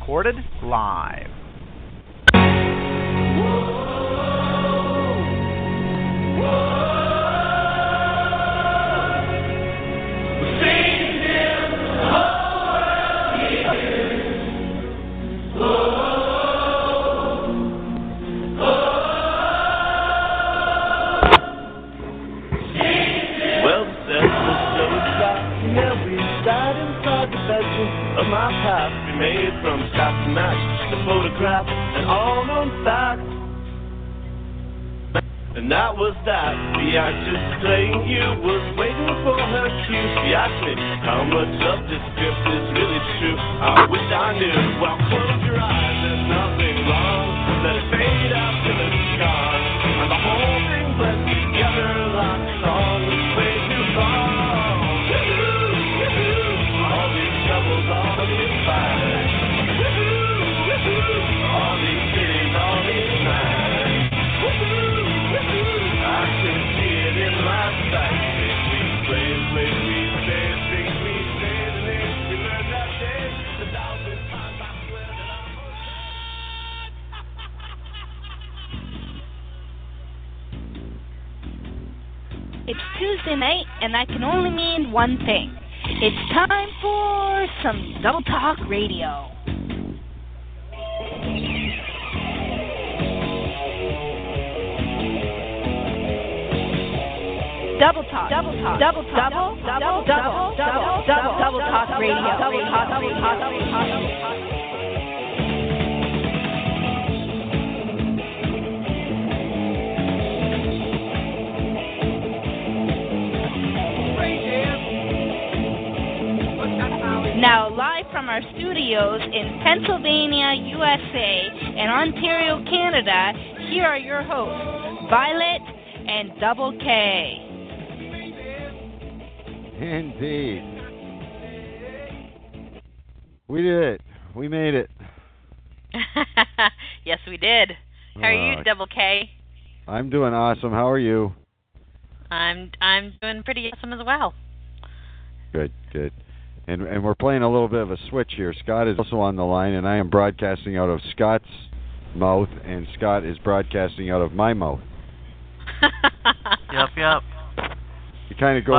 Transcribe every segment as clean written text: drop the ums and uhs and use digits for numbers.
recorded live. Of my past, we made from scratch to match the photograph and all known facts. And that was that. The actress playing you was waiting for her cue. She asked me how much of this script is really true. I wish I knew. Well, close your eyes, there's nothing wrong. Let it fade out till it's gone. And the whole thing blends together like a song. It's way too long. All these troubles, all these fights. All these cities, all these nights. I can see it in my sight. Things we say, things we say, the names we learned that day. 1,000 times I swear that It's Tuesday night, and that can only mean one thing. It's time for some Double Talk Radio. Double Talk, Double Talk, Double Talk, Double Talk Radio, Double Talk. Now, live from our studios in Pennsylvania, USA, and Ontario, Canada, here are your hosts, Violet and Double K. Indeed. We did it. We made it. Yes, we did. How are you, Double K? I'm doing awesome. How are you? I'm doing pretty awesome as well. Good. And we're playing a little bit of a switch here. Scott is also on the line, and I am broadcasting out of Scott's mouth, and Scott is broadcasting out of my mouth. Yep. It kind of goes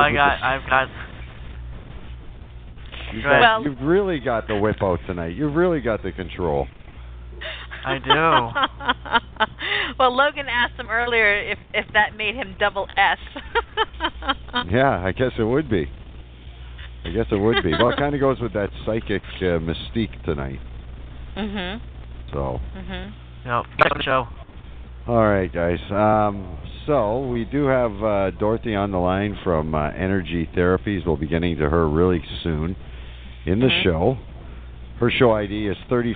You've really got the whip out tonight. You've really got the control. I do. Well, Logan asked him earlier if that made him double S. Yeah, I guess it would be. Well, it kind of goes with that psychic mystique tonight. Mhm. So. Mhm. Yep. Good show. All right, guys. So we do have Dorothy on the line from Energy Therapies. We'll be getting to her really soon in the show. Her show ID is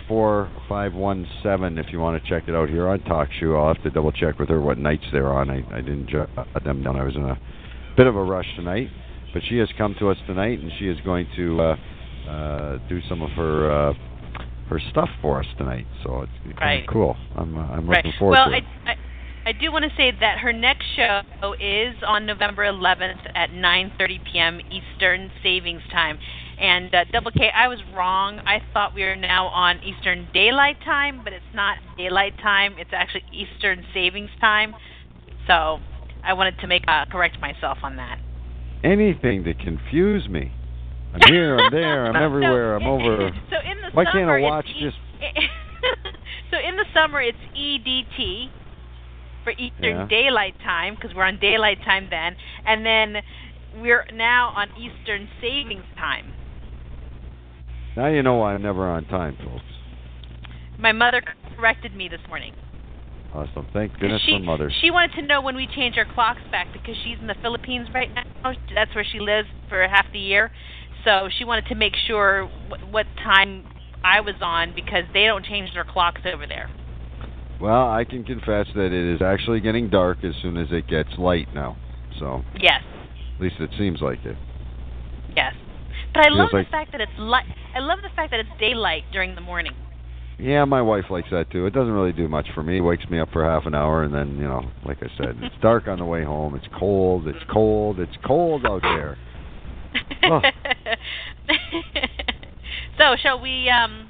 34517 if you want to check it out here on TalkShoe. I'll have to double check with her what nights they're on. I didn't jot them down. I was in a bit of a rush tonight. But she has come to us tonight, and she is going to do some of her stuff for us tonight. So it's kind of cool. I'm looking forward to it. Well, I do want to say that her next show is on November 11th at 9:30 p.m. Eastern Savings Time. And Double K, I was wrong. I thought we were now on Eastern Daylight Time, but it's not Daylight Time. It's actually Eastern Savings Time. So I wanted to correct myself on that. Anything to confuse me. I'm here, I'm there, I'm everywhere, I'm over. So in the Why summer, can't I watch just... So in the summer, it's EDT for Eastern Daylight Time, because we're on Daylight Time then. And then we're now on Eastern Savings Time. Now you know why I'm never on time, folks. My mother corrected me this morning. Awesome. Thank goodness for mothers. She wanted to know when we change our clocks back because she's in the Philippines right now. That's where she lives for half the year. So she wanted to make sure what time I was on because they don't change their clocks over there. Well, I can confess that it is actually getting dark as soon as it gets light now. So yes. At least it seems like it. Yes. But I love the fact that it's light. I love the fact that it's daylight during the morning. Yeah, my wife likes that too. It doesn't really do much for me. It wakes me up for half an hour, and then, like I said, it's dark on the way home. It's cold out there. Oh. So, shall we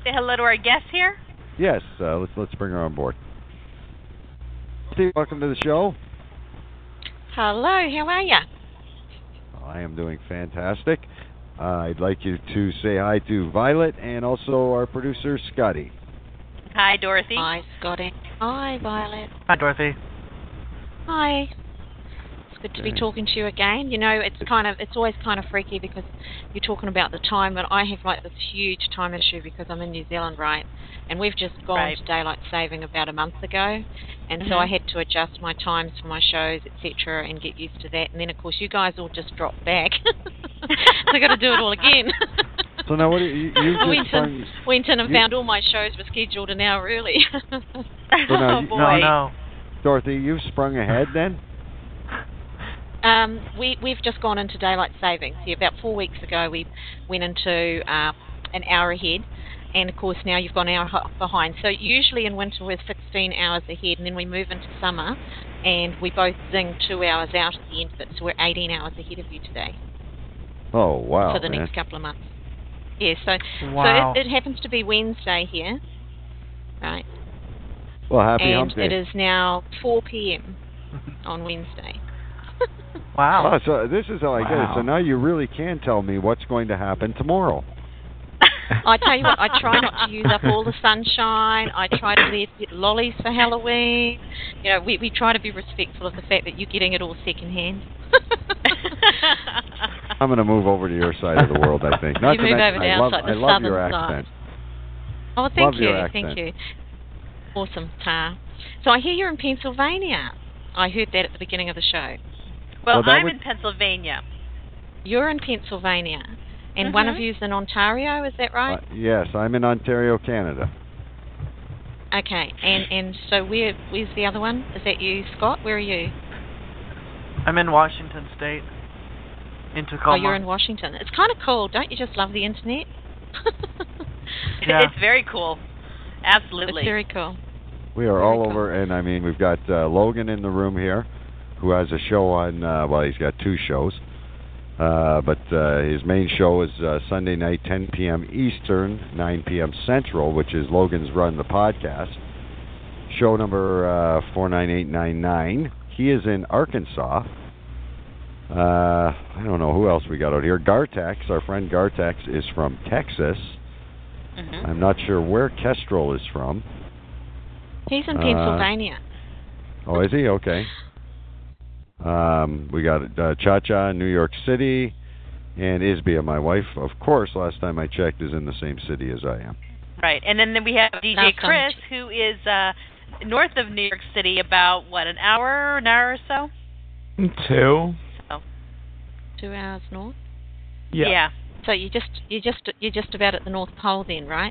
say hello to our guest here? Yes, let's bring her on board. Steve, welcome to the show. Hello, how are you? I am doing fantastic. I'd like you to say hi to Violet and also our producer, Scotty. Hi, Dorothy. Hi, Scotty. Hi, Violet. Hi, Dorothy. Hi. It's good to be talking to you again. You know, it's always kind of freaky because you're talking about the time, and I have like this huge time issue because I'm in New Zealand, right? And we've just gone to daylight saving about a month ago, and so I had to adjust my times for my shows, etc., and get used to that. And then, of course, you guys all just dropped back. So I got to do it all again. So now, what do you went in and found all my shows were scheduled an hour early. now, boy. No. Dorothy, you've sprung ahead then? We've just gone into daylight savings. See, about 4 weeks ago, we went into an hour ahead. And, of course, now you've gone an hour behind. So usually in winter we're 16 hours ahead, and then we move into summer, and we both zing 2 hours out at the end of it. So we're 18 hours ahead of you today. Oh, wow. For the next couple of months. Yeah, so it happens to be Wednesday here, right? Well, happy and hump day. It is now 4 p.m. on Wednesday. Wow. Oh, so this is how I get it. So now you really can tell me what's going to happen tomorrow. I tell you what, I try not to use up all the sunshine. I try to get lollies for Halloween. You know, we try to be respectful of the fact that you're getting it all secondhand. I'm going to move over to your side of the world, I think. Not you move over to our side, the I love southern your side. accent. Oh, thank love you, your accent. thank you. Awesome, Ta. So I hear you're in Pennsylvania. I heard that at the beginning of the show. Well, I'm in Pennsylvania. You're in Pennsylvania. And one of you's in Ontario, is that right? Yes, I'm in Ontario, Canada. Okay, and so where's the other one? Is that you, Scott? Where are you? I'm in Washington State, in Tacoma. Oh, you're in Washington. It's kind of cool. Don't you just love the internet? Yeah. It's very cool. Absolutely. It's very cool. We are all over, and I mean, we've got Logan in the room here, who has a show on, well, he's got 2 shows. But his main show is Sunday night, 10 p.m. Eastern, 9 p.m. Central, which is Logan's Run, the podcast. Show number 49899. He is in Arkansas. I don't know who else we got out here. Gartex, our friend Gartex, is from Texas. I'm not sure where Kestrel is from. He's in Pennsylvania. Oh, is he? Okay. We got Cha-Cha in New York City, and Isbia, my wife, of course, last time I checked, is in the same city as I am. Right, and then we have DJ Chris, who is north of New York City, about, an hour or so? 2. Oh. 2 hours north? Yeah. So you're just about at the North Pole then, right?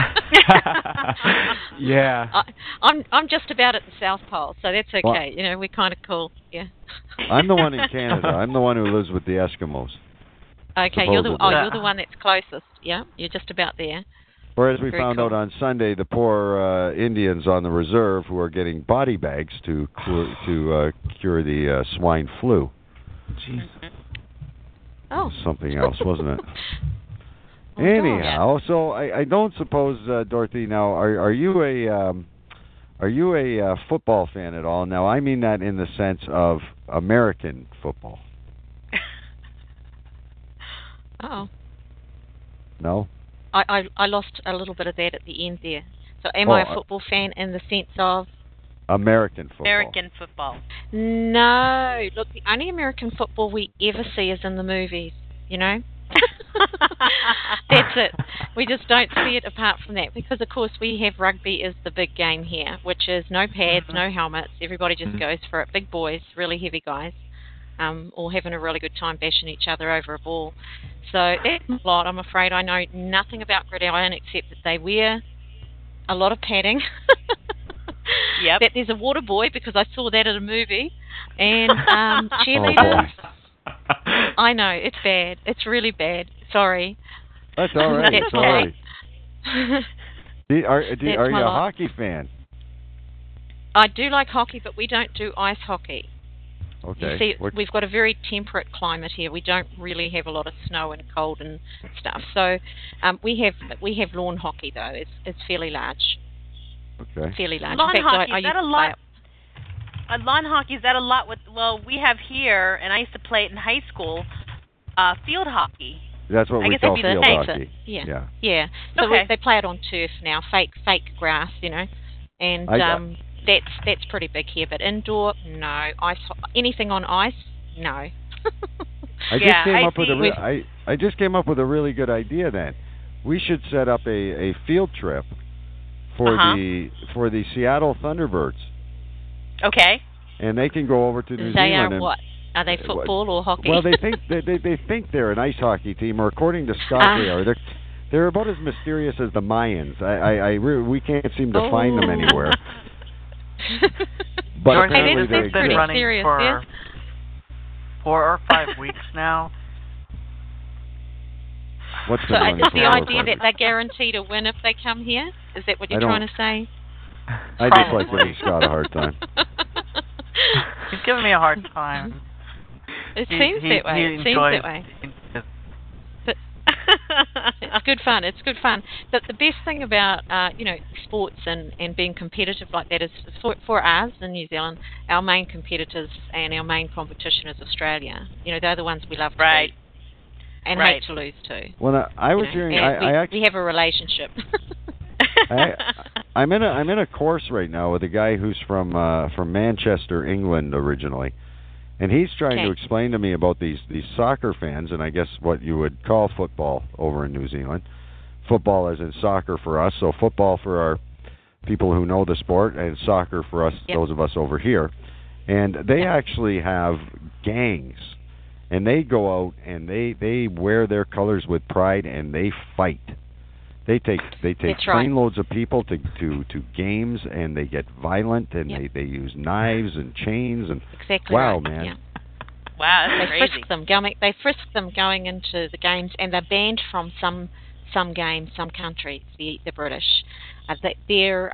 Yeah. I'm just about at the South Pole, so that's okay. Well, you know, we're kind of cool. Yeah. I'm the one in Canada. I'm the one who lives with the Eskimos. Okay, you're the one that's closest. Yeah, you're just about there. Whereas we found out on Sunday, the poor Indians on the reserve who are getting body bags to cure the swine flu. Jeez. Oh. Something else, wasn't it? Anyhow, so I don't suppose, Dorothy. Now, are you a football fan at all? Now, I mean that in the sense of American football. Oh. No. I lost a little bit of that at the end there. So, am I a football fan in the sense of American football? American football. No. Look, the only American football we ever see is in the movies, you know? That's it. We just don't see it apart from that because, of course, we have rugby is the big game here, which is no pads, no helmets. Everybody just goes for it. Big boys, really heavy guys, all having a really good time bashing each other over a ball. So that's a lot. I'm afraid I know nothing about gridiron except that they wear a lot of padding. Yep. That there's a water boy because I saw that at a movie, and cheerleaders. I know, it's bad. It's really bad. Sorry. That's all right. That's sorry. okay. Are you a hockey fan? I do like hockey, but we don't do ice hockey. Okay. You see, we've got a very temperate climate here. We don't really have a lot of snow and cold and stuff. So we have lawn hockey though. It's fairly large. Okay. Fairly large. Lawn In fact, hockey, I is that used a to lot? play Lawn hockey, is that a lot? We have here, and I used to play it in high school. Field hockey. That's what I we guess call that'd be the field same. hockey. Yeah. So Okay. they play it on turf now, fake grass, and that's pretty big here. But indoor, no. Anything on ice, no. I just came up with a really good idea. Then we should set up a field trip for the Seattle Thunderbirds. Okay. And they can go over to New Zealand. They are what? Are they football or hockey? Well, they think they're an ice hockey team, or according to Scott, they are. They're about as mysterious as the Mayans. We can't seem to find them anywhere. But George, apparently they've been running serious, for 4 or 5 weeks now. What's so is the idea that they're guaranteed to win if they come here? Is that what you're trying to say? I just like giving Scott a hard time. He's giving me a hard time. It seems that way. But it's good fun. But the best thing about sports and being competitive like that is for us in New Zealand, our main competitors and our main competition is Australia. They're the ones we love to beat and hate to lose to. Well, I was hearing. We have a relationship. I'm in a course right now with a guy who's from Manchester, England originally, and he's trying to explain to me about these soccer fans, and I guess what you would call football over in New Zealand. Football as in soccer for us, so football for our people who know the sport, and soccer for us, those of us over here. And they actually have gangs, and they go out and they wear their colors with pride, and they fight. They take trainloads of people to games, and they get violent, and they use knives and chains and man. Yeah. Wow, that's crazy. They frisk them going into the games, and they're banned from some games, some countries. The British, their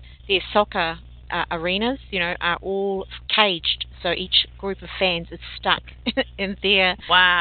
soccer arenas, are all caged, so each group of fans is stuck in their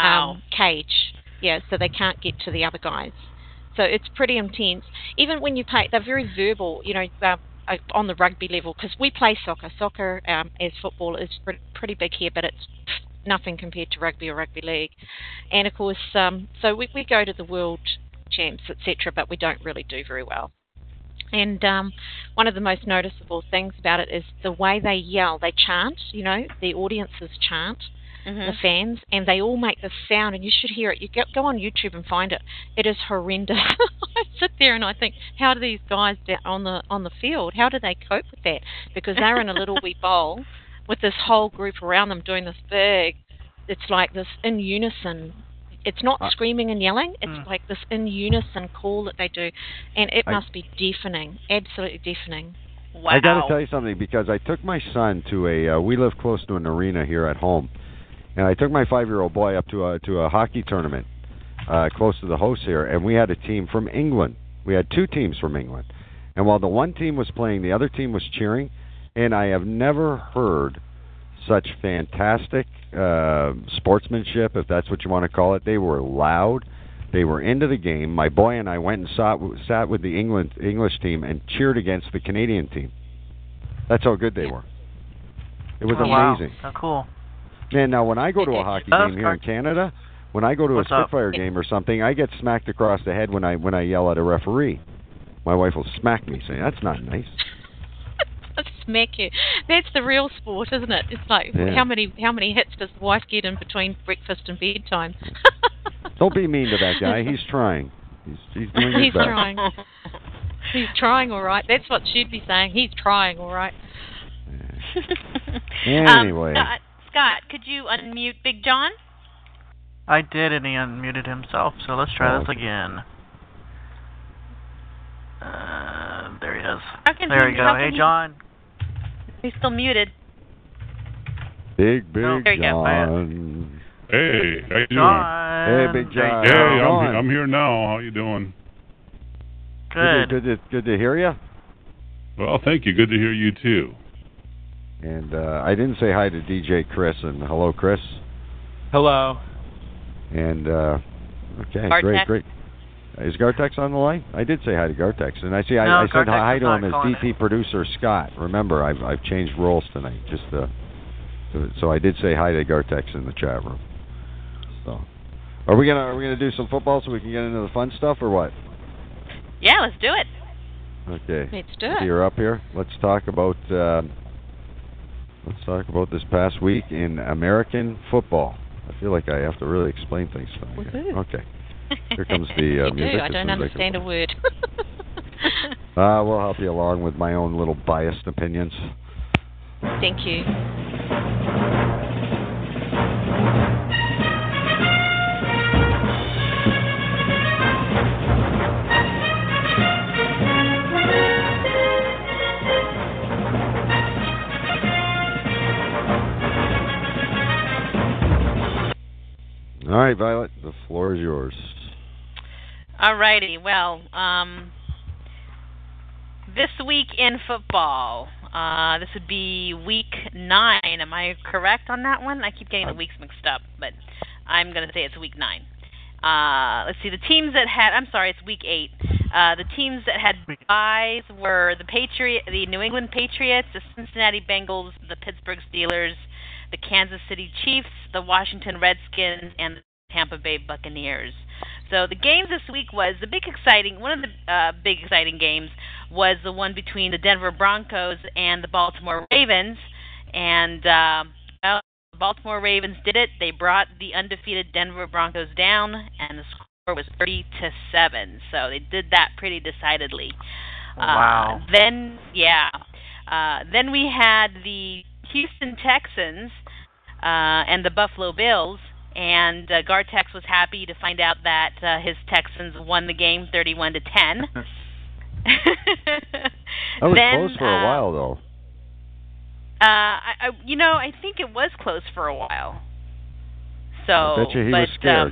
cage. Yeah, so they can't get to the other guys. So it's pretty intense. Even when you play, they're very verbal, on the rugby level, because we play soccer. Soccer, as football, is pretty big here, but it's nothing compared to rugby or rugby league. And, of course, so we go to the world champs, etc., but we don't really do very well. And one of the most noticeable things about it is the way they yell. They chant, the audiences chant. The fans, and they all make this sound, and you should hear it. You go on YouTube and find it. It is horrendous. I sit there and I think, how do these guys on the field, how do they cope with that? Because they're in a little wee bowl with this whole group around them doing this big, it's like this in unison. It's not screaming and yelling. It's like this in unison call that they do, and it must be deafening, absolutely deafening. Wow. I got to tell you something, because I took my son to we live close to an arena here at home. And I took my 5-year-old boy up to a hockey tournament close to the house here, and we had a team from England. We had 2 teams from England. And while the one team was playing, the other team was cheering, and I have never heard such fantastic sportsmanship, if that's what you want to call it. They were loud. They were into the game. My boy and I went and sat with the English team and cheered against the Canadian team. That's how good they were. It was amazing. Wow. Oh, cool. Man, now when I go to a hockey game here in Canada, when I go to a Spitfire game or something, I get smacked across the head when I yell at a referee. My wife will smack me, saying, "That's not nice." Smack you. That's the real sport, isn't it? It's like how many hits does the wife get in between breakfast and bedtime? Don't be mean to that guy. He's trying. He's doing his best. Trying. He's trying, all right. That's what she'd be saying. He's trying, all right. Anyway. Scott, could you unmute Big John? I did, and he unmuted himself, so let's try this again. There he is. There we go. Hey, John. He's still muted. Big there you John. Hey, how you doing? John. Hey, Big John. Hey, I'm here now. How you doing? Good. Good to hear you. Well, thank you. Good to hear you, too. And I didn't say hi to DJ Chris. And hello, Chris. Hello. And okay, Gartex. great. Is Gartex on the line? I did say hi to Gartex, and I said Gartex hi to is him as not calling DP producer Scott. Remember, I've changed roles tonight, so I did say hi to Gartex in the chat room. So, are we gonna do some football so we can get into the fun stuff, or what? Yeah, let's do it. Okay. Let's do it. You're up here. Let's talk about this past week in American football. I feel like I have to really explain things tonight. Woohoo. Okay. Here comes the You music. do. I don't understand a word. We'll help you along with my own little biased opinions. Thank you. All right, Violet, the floor is yours. Alrighty, well, this week in football, this would be week 9. Am I correct on that one? I keep getting the weeks mixed up, but I'm going to say it's week 9. Let's see, the teams that had, it's week 8. The teams that had byes were the New England Patriots, the Cincinnati Bengals, the Pittsburgh Steelers, the Kansas City Chiefs, the Washington Redskins, and the Tampa Bay Buccaneers. So the games this week one of the big exciting games was the one between the Denver Broncos and the Baltimore Ravens. And the Baltimore Ravens did it. They brought the undefeated Denver Broncos down, and the score was 30-7. So they did that pretty decidedly. Wow. Then we had the Houston Texans and the Buffalo Bills, and Gartex was happy to find out that his Texans won the game 31-10. That was close for a while, though. I think it was close for a while. So, I bet you he was scared.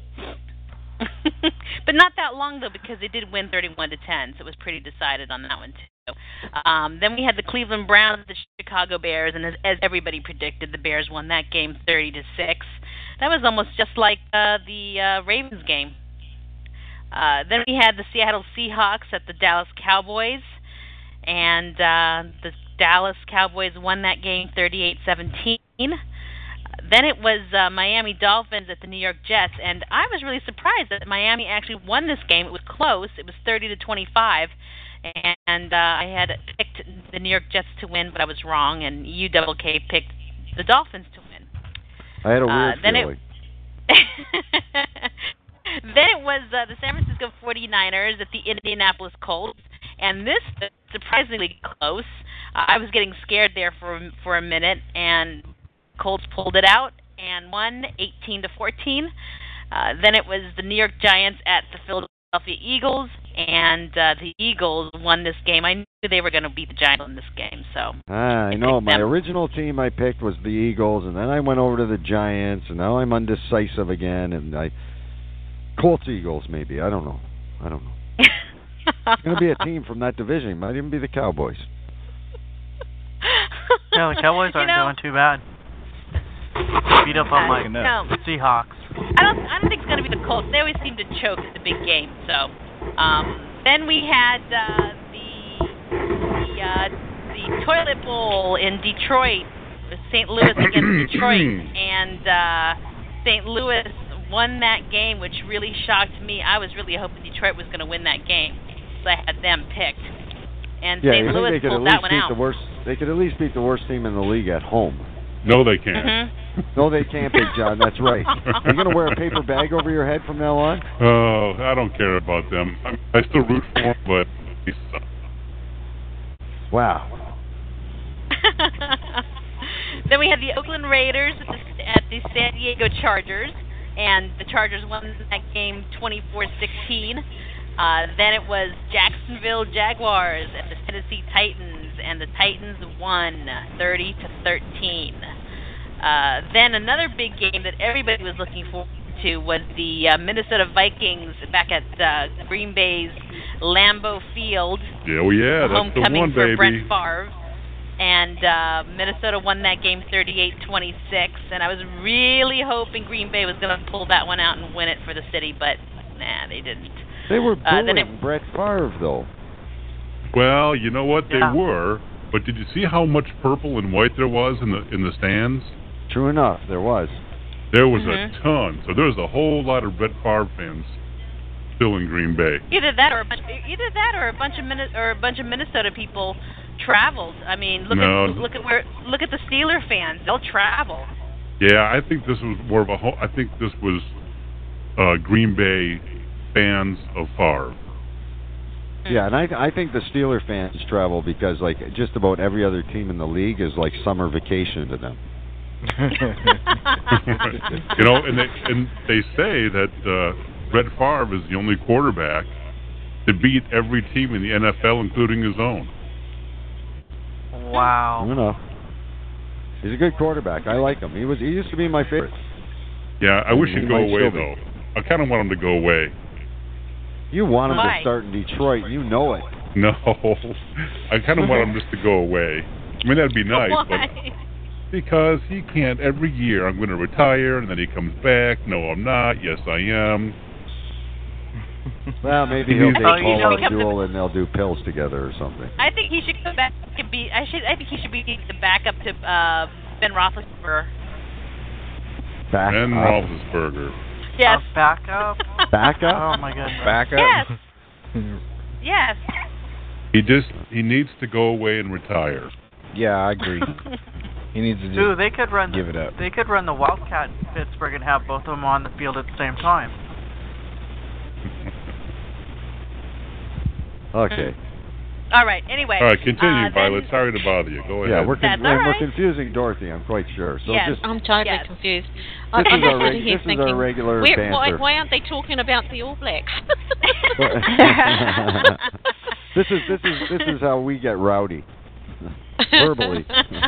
But not that long, though, because they did win 31-10, so it was pretty decided on that one, too. Then we had the Cleveland Browns, the Chicago Bears, and as everybody predicted, the Bears won that game 30-6. That was almost just like the Ravens game. Then we had the Seattle Seahawks at the Dallas Cowboys, and the Dallas Cowboys won that game 38-17. Then it was Miami Dolphins at the New York Jets, and I was really surprised that Miami actually won this game. It was close. It was 30-25, and I had picked the New York Jets to win, but I was wrong, and UWK picked the Dolphins to win. I had a weird feeling. Then it was the San Francisco 49ers at the Indianapolis Colts, and this was surprisingly close. I was getting scared there for a minute, and Colts pulled it out and won 18-14. Then it was the New York Giants at the Philadelphia Eagles, and the Eagles won this game. I knew they were going to beat the Giants in this game, so I know. My original team I picked was the Eagles, and then I went over to the Giants, and now I'm undecisive again, and Colts Eagles maybe. I don't know. It's going to be a team from that division. It might even be the Cowboys. Yeah, the Cowboys aren't doing too bad. Beat up on my Seahawks. I don't think it's going to be the Colts. They always seem to choke at the big game. So then we had the Toilet Bowl in Detroit, St. Louis against Detroit, and St. Louis won that game, which really shocked me. I was really hoping Detroit was going to win that game, so I had them picked. And St. Louis pulled that one out. They could at least beat the worst team in the league at home. No, they can't. Mm-hmm. No, they can't, Big John. That's right. You're going to wear a paper bag over your head from now on? Oh, I don't care about them. I still root for them, but they suck. Wow. Then we had the Oakland Raiders at the San Diego Chargers, and the Chargers won that game 24-16. Then it was Jacksonville Jaguars at the Tennessee Titans, and the Titans won 30-13. Then another big game that everybody was looking forward to was the Minnesota Vikings back at Green Bay's Lambeau Field. Yeah, that's the homecoming one, for baby. Brett Favre. And Minnesota won that game 38-26, and I was really hoping Green Bay was going to pull that one out and win it for the city, but nah, they didn't. They were booing Brett Favre, though. Well, you know what? They were, but did you see how much purple and white there was in the stands? True enough, there was. There was a ton. So there was a whole lot of Brett Favre fans still in Green Bay. Either that or a bunch of Minnesota people traveled. I mean, look at the Steeler fans. They'll travel. Yeah, I think this was more of I think this was Green Bay fans of Favre. Yeah, and I think the Steeler fans travel because like just about every other team in the league is like summer vacation to them. You know, and they say that Brett Favre is the only quarterback to beat every team in the NFL, including his own. Wow. You know, he's a good quarterback. I like him. He used to be my favorite. Yeah, I wish he'd go away though. I kind of want him to go away. You want him to start in Detroit. You know it. No, I kind of want him just to go away. I mean, that'd be nice, but because he can't. Every year, I'm going to retire, and then he comes back. No, I'm not. Yes, I am. Well, maybe he'll date Paula Abdul and they'll do pills together or something. I think he should come back and be. I think he should be the backup to Ben Roethlisberger. Ben Roethlisberger. Yes. Backup. Backup. Oh my goodness. Backup. Yes. Yes. He needs to go away and retire. Yeah, I agree. He needs to they could run give it up. They could run the Wildcat in Pittsburgh and have both of them on the field at the same time. Okay. All right. Anyway. All right. Continue, Violet. Sorry to bother you. Go ahead. Yeah, we're confusing Dorothy. I'm quite sure. So I'm totally confused. This is our regular banter. Why aren't they talking about the All Blacks? This is how we get rowdy, verbally.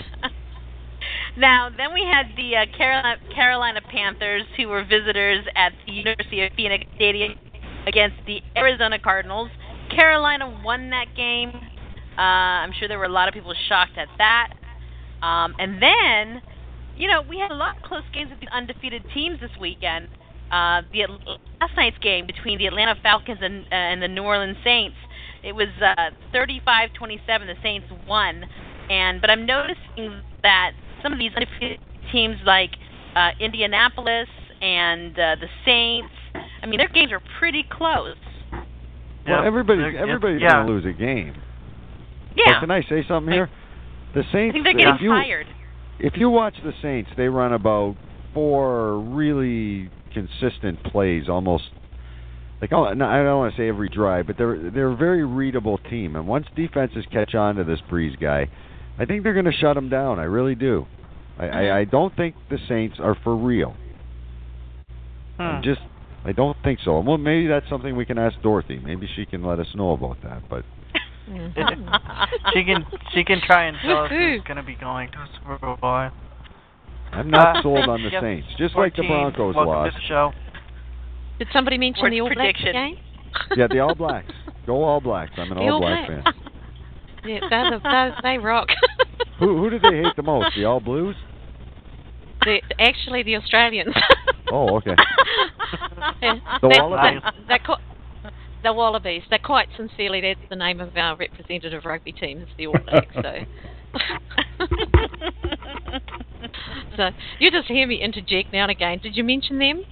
Now, then we had the Carolina Panthers, who were visitors at the University of Phoenix Stadium against the Arizona Cardinals. Carolina won that game. I'm sure there were a lot of people shocked at that. And then, we had a lot of close games with the undefeated teams this weekend. Last night's game between the Atlanta Falcons and the New Orleans Saints, it was 35-27. The Saints won. But I'm noticing that some of these undefeated teams like Indianapolis and the Saints, I mean, their games are pretty close. Well, everybody's going to lose a game. Yeah. But can I say something here? The Saints. I think they're getting tired. If you watch the Saints, they run about 4 really consistent plays, almost like I don't want to say every drive, but they're a very readable team. And once defenses catch on to this Breeze guy, I think they're going to shut him down. I really do. I don't think the Saints are for real. I don't think so. Well, maybe that's something we can ask Dorothy. Maybe she can let us know about that. But she can try and tell us who's going to be going to Super Bowl. I'm not sold on the Saints. Just like the Broncos lost. To the show. Did somebody mention the All Blacks again? Yeah, the All Blacks. Go All Blacks. I'm an All Black fan. Yeah, they rock. Who do they hate the most? The All Blues? Actually, the Australians. Oh, okay. The Wallabies. The Wallabies. They're quite sincerely, that's the name of our representative rugby team, is the All Blacks. So you just hear me interject now and again. Did you mention them?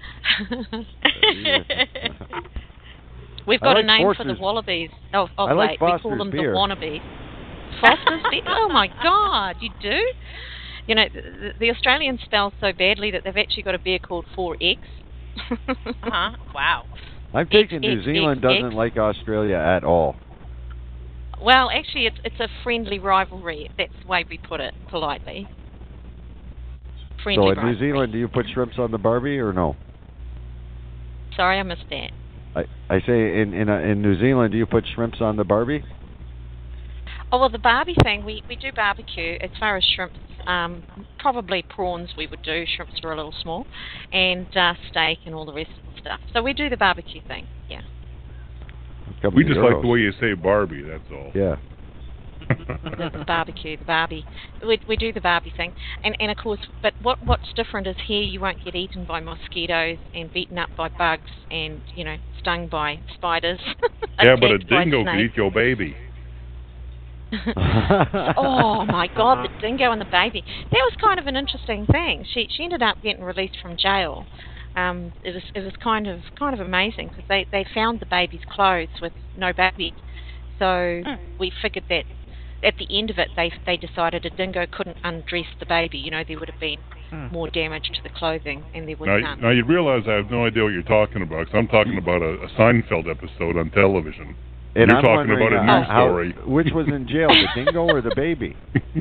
We've got a name for the Wallabies. We call them beer. The Wannabes. Foster's beer? Oh my God, you do? The Australians spell so badly that they've actually got a beer called 4X. Wow. I'm taking New Zealand doesn't like Australia at all. Well, actually, it's a friendly rivalry. That's the way we put it, politely. Friendly rivalry. New Zealand, do you put shrimps on the Barbie or no? Sorry, I missed that. I say in New Zealand, do you put shrimps on the Barbie? Oh, well, the Barbie thing, we do barbecue. As far as shrimps, probably prawns we would do. Shrimps are a little small. And steak and all the rest of the stuff. So we do the barbecue thing, yeah. We just like the way you say Barbie, that's all. Yeah. the barbecue, the Barbie. We do the Barbie thing, and of course, but what's different is here you won't get eaten by mosquitoes and beaten up by bugs and stung by spiders. Yeah, but a dingo can eat your baby. Oh my God, the dingo and the baby. That was kind of an interesting thing. She ended up getting released from jail. It was kind of amazing because they found the baby's clothes with no baby. So we figured that at the end of it, they decided a dingo couldn't undress the baby. There would have been more damage to the clothing, and there was none. Now you realize I have no idea what you're talking about, because I'm talking about a Seinfeld episode on television. And you're talking about a news story. Which was in jail, the dingo or the baby?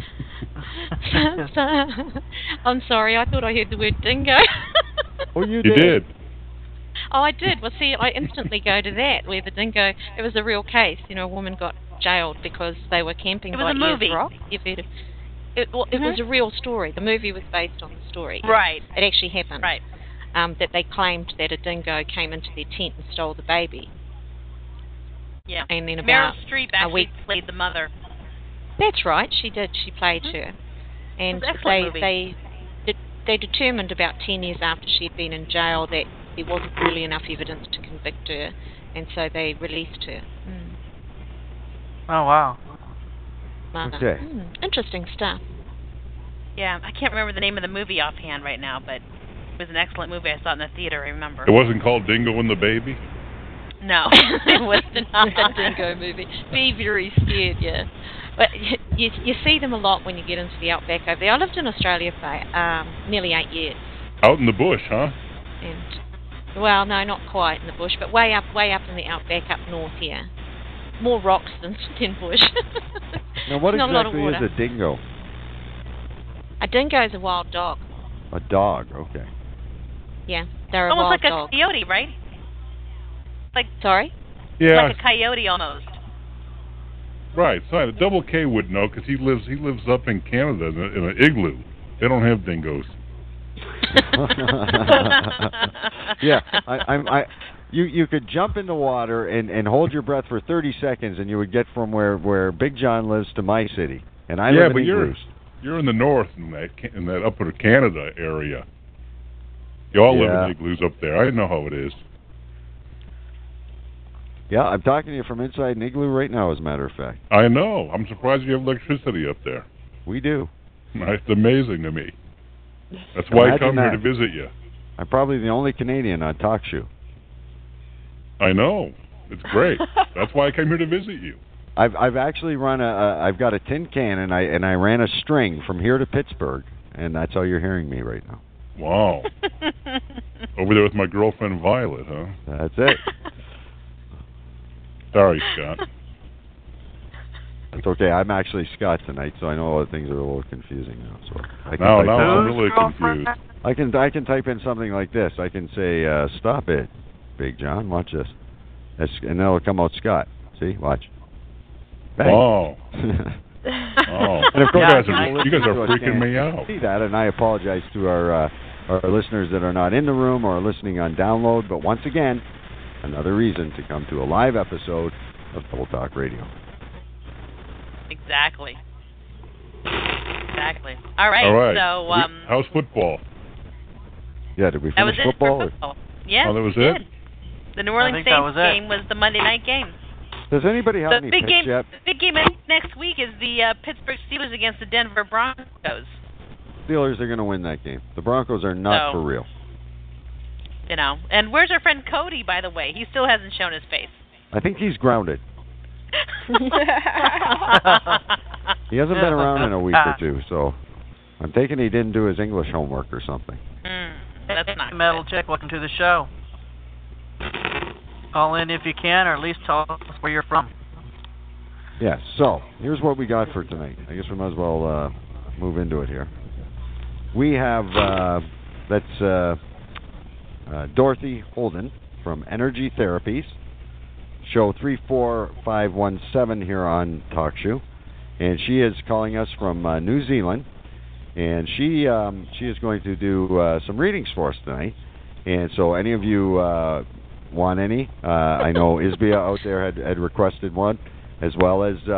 I'm sorry, I thought I heard the word dingo. Oh, you did. Oh, I did. Well, see, I instantly go to that, where the dingo, it was a real case. A woman got jailed because they were camping by Ayers Rock. You've heard of it? It was a real story. The movie was based on the story. Right. It actually happened. Right. That they claimed that a dingo came into their tent and stole the baby. Yeah. And then Meryl Streep actually played the mother. That's right. She did. She played her. And they determined about 10 years after she had been in jail that there wasn't really enough evidence to convict her, and so they released her. Oh, wow. Okay. Interesting stuff. Yeah, I can't remember the name of the movie offhand right now, but it was an excellent movie. I saw it in the theater, I remember. It wasn't called Dingo and the Baby? No. It was not a dingo movie. Be very scared, yeah. But you see them a lot when you get into the outback over there. I lived in Australia for nearly 8 years. Out in the bush, huh? And, well, no, not quite in the bush, but way up in the outback up north here. More rocks than bush. Now, what not exactly a lot of is a dingo? A dingo is a wild dog. A dog, okay. Yeah, they're almost a wild like dog. a coyote, right? Sorry? Yeah. Like a coyote almost. Right. So the Double K would know, because he lives up in Canada in an igloo. They don't have dingoes. Yeah, you could jump in the water and hold your breath for 30 seconds, and you would get from where Big John lives to my city. And I live in igloos. You're in the north in that upper Canada area. You all live in igloos up there. I know how it is. Yeah, I'm talking to you from inside an igloo right now, as a matter of fact. I know. I'm surprised you have electricity up there. We do. It's amazing to me. That's why I come here to visit you. I'm probably the only Canadian on TalkShoe. I know. It's great. That's why I came here to visit you. I've actually run I've got a tin can, and I ran a string from here to Pittsburgh, and that's how you're hearing me right now. Wow. Over there with my girlfriend Violet, huh? That's it. Sorry, Scott. It's okay. I'm actually Scott tonight, so I know all the things are a little confusing now. So now I'm really confused. I can type in something like this. I can say, "Stop it, Big John. Watch this," and then it'll come out Scott. See, watch. Bang. Oh. Oh. And of course, you guys are freaking me out. See that, and I apologize to our listeners that are not in the room or are listening on download. But once again, another reason to come to a live episode of Double Talk Radio. Exactly. All right. So, how's football? Yeah, did we finish football? Yeah. Oh, that was it? The New Orleans Saints game was the Monday night game. Does anybody have any picks yet? The big game next week is the Pittsburgh Steelers against the Denver Broncos. Steelers are going to win that game. The Broncos are not for real. And where's our friend Cody, by the way? He still hasn't shown his face. I think he's grounded. He hasn't been around in a week or two, so I'm thinking he didn't do his English homework or something. That's not Metal Chick, welcome to the show. Call in if you can, or at least tell us where you're from. Yes, so here's what we got for tonight. I guess we might as well move into it here. We have, Dorothy Holden from Energy Therapies, show 34517 here on TalkShoe, and she is calling us from New Zealand, and she is going to do some readings for us tonight. And so, any of you want any? I know Isbia out there had requested one, as well as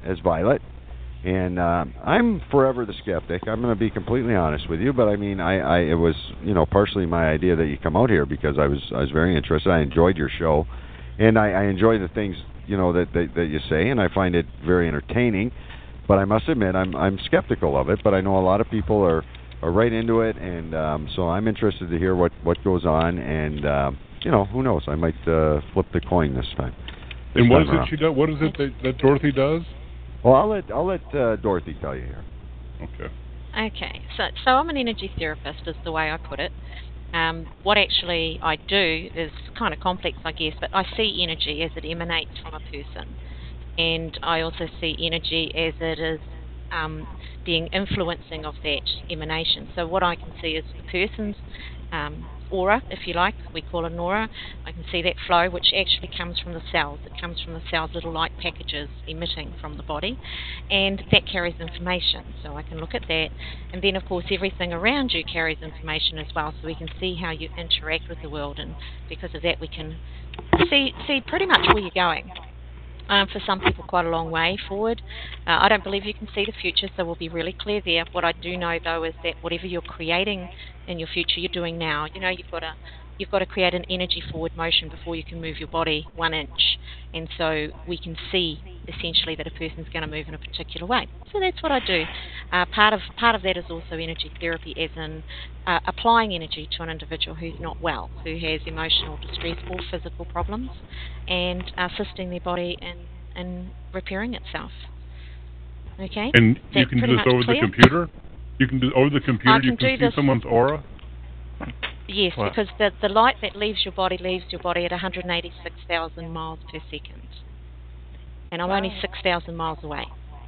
as Violet. And I'm forever the skeptic. I'm going to be completely honest with you, but I mean, it was partially my idea that you come out here because I was very interested. I enjoyed your show, and I enjoy the things that you say, and I find it very entertaining. But I must admit, I'm skeptical of it. But I know a lot of people are right into it, and so I'm interested to hear what goes on. And who knows? I might flip the coin this time. And what is it she does? What is it that Dorothy does? Well, I'll let Dorothy tell you here. Okay. Okay. So I'm an energy therapist, is the way I put it. What actually I do is kind of complex, I guess, but I see energy as it emanates from a person, and I also see energy as it is being influencing of that emanation. So what I can see is the person's aura, if you like, we call it an aura. I can see that flow, which actually comes from the cells. It comes from the cells' little light packages emitting from the body, and that carries information. So I can look at that, and then of course everything around you carries information as well, so we can see how you interact with the world, and because of that we can see pretty much where you're going. For some people, quite a long way forward. I don't believe you can see the future, so we'll be really clear there. What I do know, though, is that whatever you're creating in your future, you're doing now. You've got to create an energy forward motion before you can move your body 1 inch, and so we can see essentially that a person's going to move in a particular way. So that's what I do. Part of that is also energy therapy, as in applying energy to an individual who's not well, who has emotional distress or physical problems, and assisting their body in repairing itself. Okay. And you can do this over the computer. You can do over the computer. You can see someone's aura. Yes, wow. Because the light that leaves your body at 186,000 miles per second. And I'm only 6,000 miles away.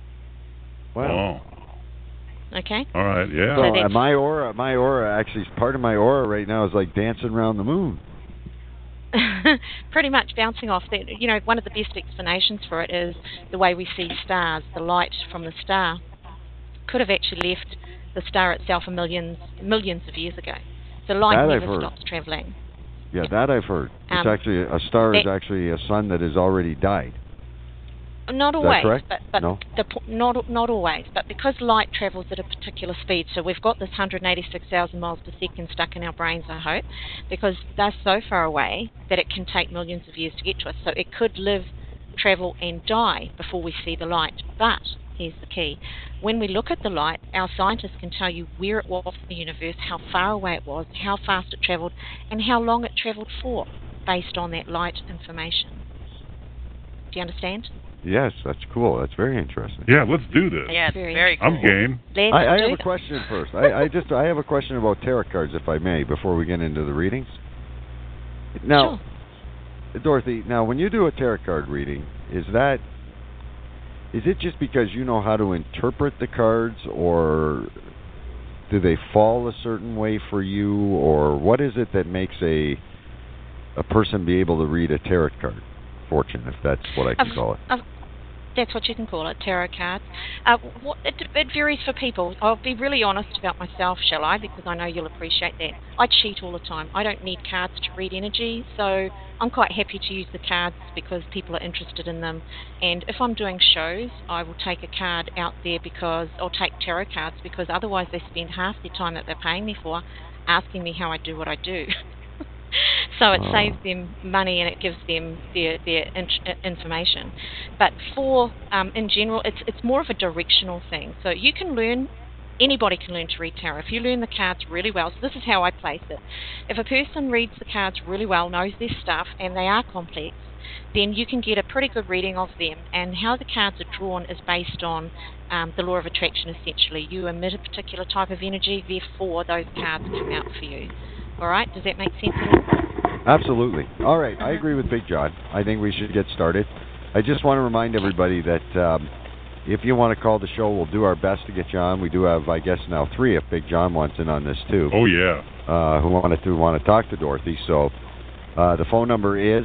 Wow. Okay. All right. Yeah. So my aura, actually, part of my aura right now is like dancing around the moon. Pretty much bouncing off that. One of the best explanations for it is the way we see stars. The light from the star could have actually left the star itself millions of years ago. The light never stops traveling. Yeah, that I've heard. It's actually a star is actually a sun that has already died. Not always, but no? Not always. But because light travels at a particular speed, so we've got this 186,000 miles per second stuck in our brains, I hope, because they're so far away that it can take millions of years to get to us. So it could live, travel, and die before we see the light. But here's the key. When we look at the light, our scientists can tell you where it was in the universe, how far away it was, how fast it travelled, and how long it travelled for, based on that light information. Do you understand? Yes, that's cool. That's very interesting. Yeah, let's do this. Yeah, it's very cool. I'm game. I have a question first. I have a question about tarot cards, if I may, before we get into the readings. Now, sure. Dorothy, when you do a tarot card reading, is it just because you know how to interpret the cards, or do they fall a certain way for you, or what is it that makes a person be able to read a tarot card? Fortune, if that's what I can call it. That's what you can call it, tarot cards. It varies for people. I'll be really honest about myself, shall I? Because I know you'll appreciate that. I cheat all the time. I don't need cards to read energy, so I'm quite happy to use the cards because people are interested in them. And if I'm doing shows, I will take a card out there I'll take tarot cards, because otherwise they spend half the time that they're paying me for asking me how I do what I do. So it saves them money and it gives them their information. But for, in general, it's more of a directional thing. So you can learn, anybody can learn to read tarot. If you learn the cards really well, so this is how I place it. If a person reads the cards really well, knows their stuff, and they are complex, then you can get a pretty good reading of them. And how the cards are drawn is based on the law of attraction, essentially. You emit a particular type of energy, therefore those cards come out for you. All right, does that make sense at all? Absolutely. All right, I agree with Big John. I think we should get started. I just want to remind everybody that if you want to call the show, we'll do our best to get you on. We do have, I guess, now 3 if Big John wants in on this too. Oh, yeah. Who want to talk to Dorothy. So the phone number is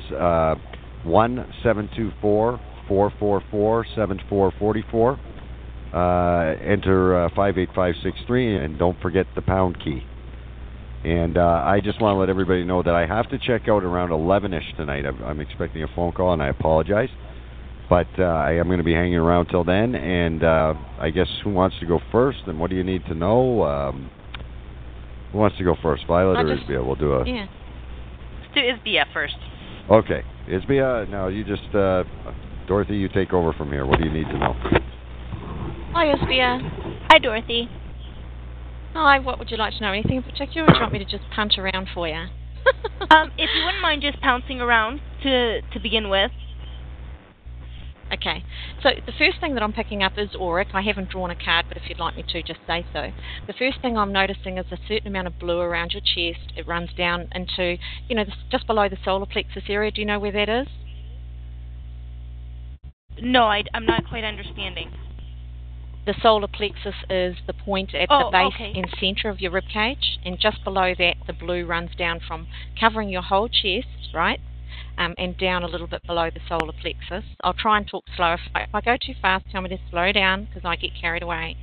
1-724-444-7444. Enter 58563, and don't forget the pound key. And I just want to let everybody know that I have to check out around 11-ish tonight. I'm expecting a phone call, and I apologize. But I am going to be hanging around till then, and I guess who wants to go first, and what do you need to know? Who wants to go first, Violet or Isbia? We'll do a... Yeah. Let's do Isbia first. Okay. Isbia, now you just... Dorothy, you take over from here. What do you need to know? Hi, Isbia. Hi, Dorothy. Hi, what would you like to know? Anything in particular, or do you want me to just punt around for you? If you wouldn't mind just pouncing around to begin with. Okay, so the first thing that I'm picking up is auric. I haven't drawn a card, but if you'd like me to, just say so. The first thing I'm noticing is a certain amount of blue around your chest. It runs down into, just below the solar plexus area. Do you know where that is? No, I'm not quite understanding. The solar plexus is the point at the base and center of your rib cage, and just below that, the blue runs down from covering your whole chest, right? And down a little bit below the solar plexus. I'll try and talk slow. If I go too fast, tell me to slow down because I get carried away.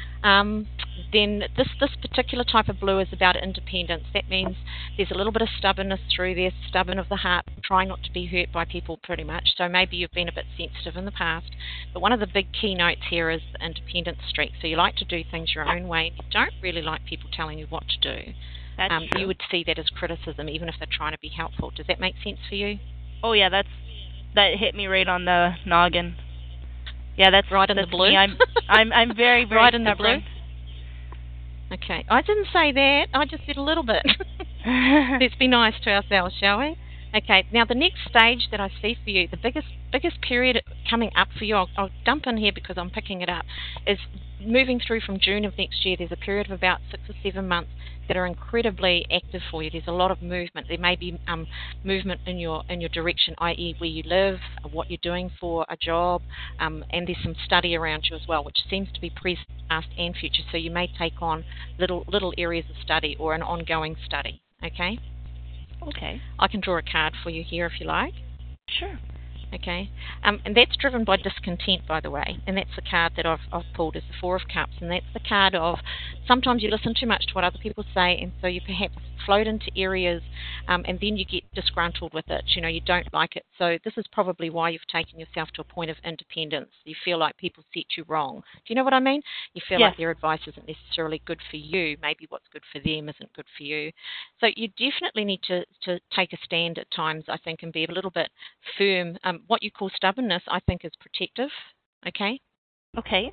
Then this particular type of blue is about independence. That means there's a little bit of stubbornness through there, stubborn of the heart, trying not to be hurt by people pretty much. So maybe you've been a bit sensitive in the past. But one of the big keynotes here is the independence streak. So you like to do things your own way. You don't really like people telling you what to do. That's true. You would see that as criticism, even if they're trying to be helpful. Does that make sense for you? Oh yeah, that hit me right on the noggin. Yeah, that's right in the blue. Me. I'm very right in stubborn. the blue. Okay, I didn't say that. I just said a little bit. Let's be nice to ourselves, shall we? Okay, now the next stage that I see for you, the biggest period coming up for you, I'll dump in here because I'm picking it up, is moving through from June of next year. There's a period of about 6 or 7 months that are incredibly active for you. There's a lot of movement. There may be movement in your direction, i.e. where you live, what you're doing for a job, and there's some study around you as well, which seems to be present, past, and future. So you may take on little areas of study or an ongoing study. Okay? Okay. I can draw a card for you here if you like. Sure. Okay, and that's driven by discontent, by the way, and that's the card that I've pulled is the Four of Cups, and that's the card of sometimes you listen too much to what other people say, and so you perhaps float into areas, and then you get disgruntled with it. You don't like it. So this is probably why you've taken yourself to a point of independence. You feel like people set you wrong. Do you know what I mean? You feel like their advice isn't necessarily good for you. Maybe what's good for them isn't good for you. So you definitely need to take a stand at times, I think, and be a little bit firm. What you call stubbornness, I think, is protective. Okay? Okay.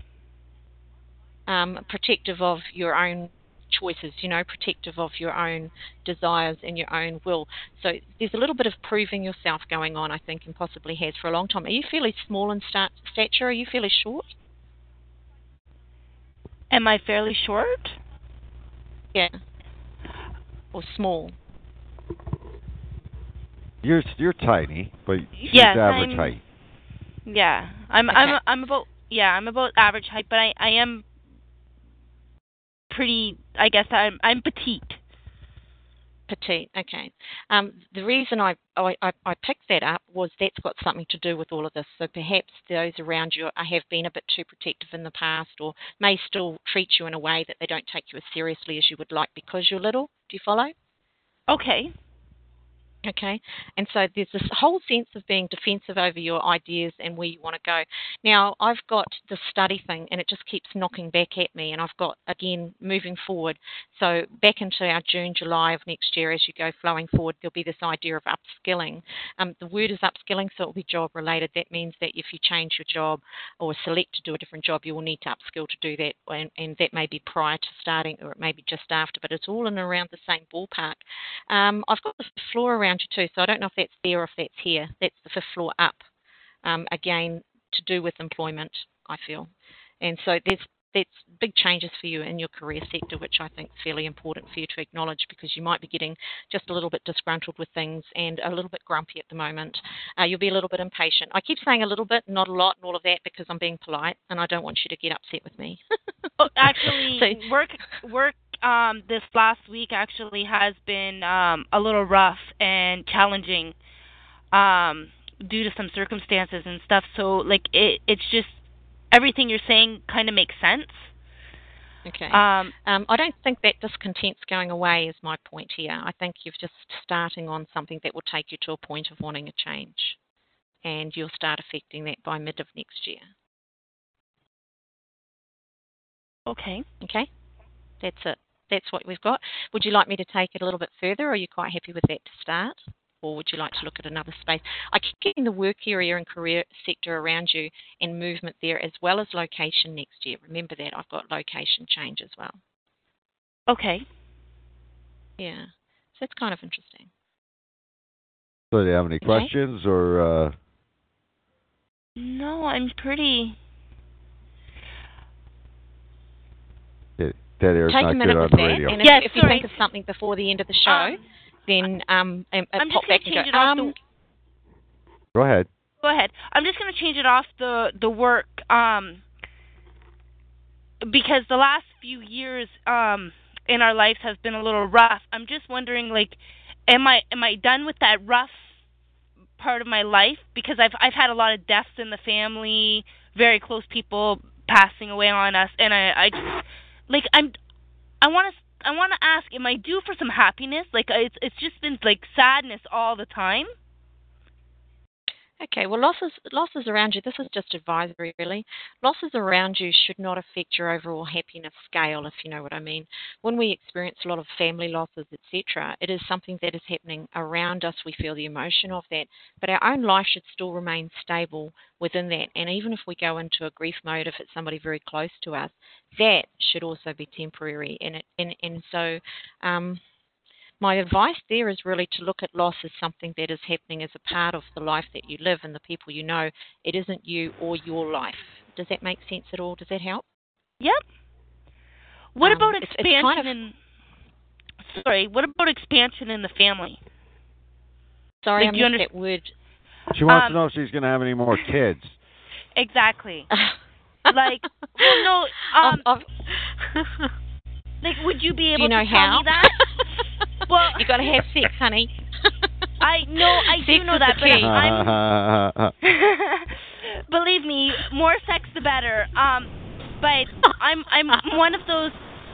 Protective of your own choices, protective of your own desires and your own will. So there's a little bit of proving yourself going on, I think, and possibly has for a long time. Are you fairly small in stature? Are you fairly short? Am I fairly short? Yeah. Or small? You're tiny, but she's average height. Yeah, I'm about average height, but I am pretty. I guess I'm petite. Petite, okay. The reason I picked that up was that's got something to do with all of this. So perhaps those around you have been a bit too protective in the past, or may still treat you in a way that they don't take you as seriously as you would like because you're little. Do you follow? Okay. Okay, and so there's this whole sense of being defensive over your ideas and where you want to go. Now, I've got the study thing, and it just keeps knocking back at me, and I've got, again, moving forward. So back into our June, July of next year, as you go flowing forward, there'll be this idea of upskilling. The word is upskilling, so it'll be job-related. That means that if you change your job or select to do a different job, you will need to upskill to do that, and that may be prior to starting or it may be just after, but it's all in and around the same ballpark. I've got the floor around you too, so I don't know if that's there or if that's here. That's the 5th floor up, again, to do with employment, I feel. And so that's big changes for you in your career sector, which I think is fairly important for you to acknowledge because you might be getting just a little bit disgruntled with things and a little bit grumpy at the moment. You'll be a little bit impatient. I keep saying a little bit, not a lot, and all of that because I'm being polite and I don't want you to get upset with me. Actually, work this last week actually has been a little rough and challenging due to some circumstances and stuff. So, it's just everything you're saying kind of makes sense. Okay. I don't think that discontent's going away is my point here. I think you're just starting on something that will take you to a point of wanting a change. and you'll start affecting that by mid of next year. Okay. Okay? That's it. That's what we've got. Would you like me to take it a little bit further, or are you quite happy with that to start? Or would you like to look at another space? I keep getting the work area and career sector around you and movement there, as well as location next year. Remember that. I've got location change as well. Okay. Yeah. So it's kind of interesting. So do you have any questions or... No, I'm pretty... That air's Take not a minute good with on the that, radio. and Yes, if you sorry. think of something before the end of the show, then I'm pop just back going to and change go, it off the... Go ahead. Go ahead. I'm just going to change it off the work because the last few years in our lives have been a little rough. I'm just wondering, like, am I done with that rough part of my life? Because I've had a lot of deaths in the family, very close people passing away on us, and I want to ask, am I due for some happiness? Like, it's just been like sadness all the time. Okay, well, losses around you, this is just advisory, really. Losses around you should not affect your overall happiness scale, if you know what I mean. When we experience a lot of family losses, etc., it is something that is happening around us. We feel the emotion of that, but our own life should still remain stable within that. And even if we go into a grief mode, if it's somebody very close to us, that should also be temporary. And so... my advice there is really to look at loss as something that is happening as a part of the life that you live and the people you know. It isn't you or your life. Does that make sense at all? Does that help? Yep. What about expansion what about expansion in the family? Sorry, like, I missed that word. She wants to know if she's going to have any more kids. Exactly. Like, well, no, like, would you be able to tell me that? Well, you got to have sex, honey. I do know that, but I'm believe me, more sex the better. But I am one of those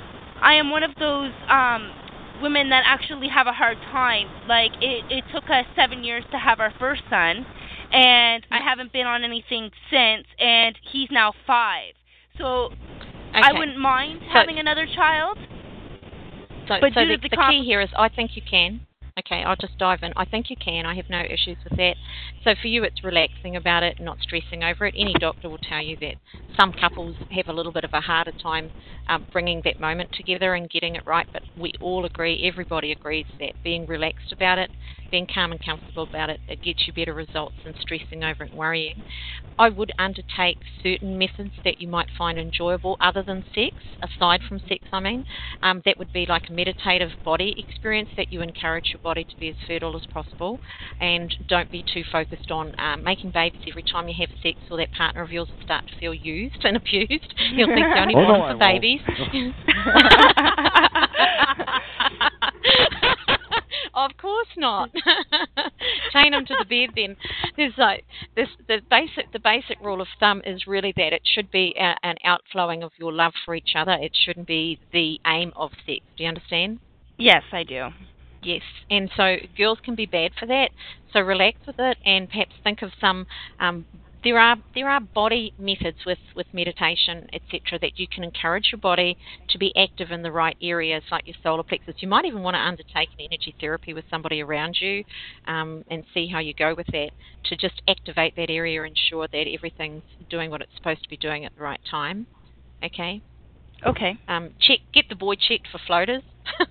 women that actually have a hard time. Like, it took us 7 years to have our first son, and I haven't been on anything since, and he's now 5. So okay. I wouldn't mind having another child. But the key here is I think you can. Okay, I'll just dive in. I think you can. I have no issues with that. So for you, it's relaxing about it, not stressing over it. Any doctor will tell you that some couples have a little bit of a harder time bringing that moment together and getting it right, but we all agree, everybody agrees that being relaxed about it, being calm and comfortable about it, it gets you better results than stressing over it and worrying. I would undertake certain methods that you might find enjoyable other than sex, aside from sex, I mean. That would be like a meditative body experience that you encourage your body to be as fertile as possible, and don't be too focused on making babies every time you have sex, or that partner of yours will start to feel used and abused. He'll think you only want for babies. Of course not. Chain them to the bed then. There's like the basic rule of thumb is really that it should be an outflowing of your love for each other. It shouldn't be the aim of sex. Do you understand? Yes, I do. Yes, and so girls can be bad for that. So relax with it, and perhaps think of some. There are body methods with meditation, etc., that you can encourage your body to be active in the right areas, like your solar plexus. You might even want to undertake an energy therapy with somebody around you, and see how you go with that, to just activate that area, ensure that everything's doing what it's supposed to be doing at the right time. Okay. Okay. Get the boy checked for floaters.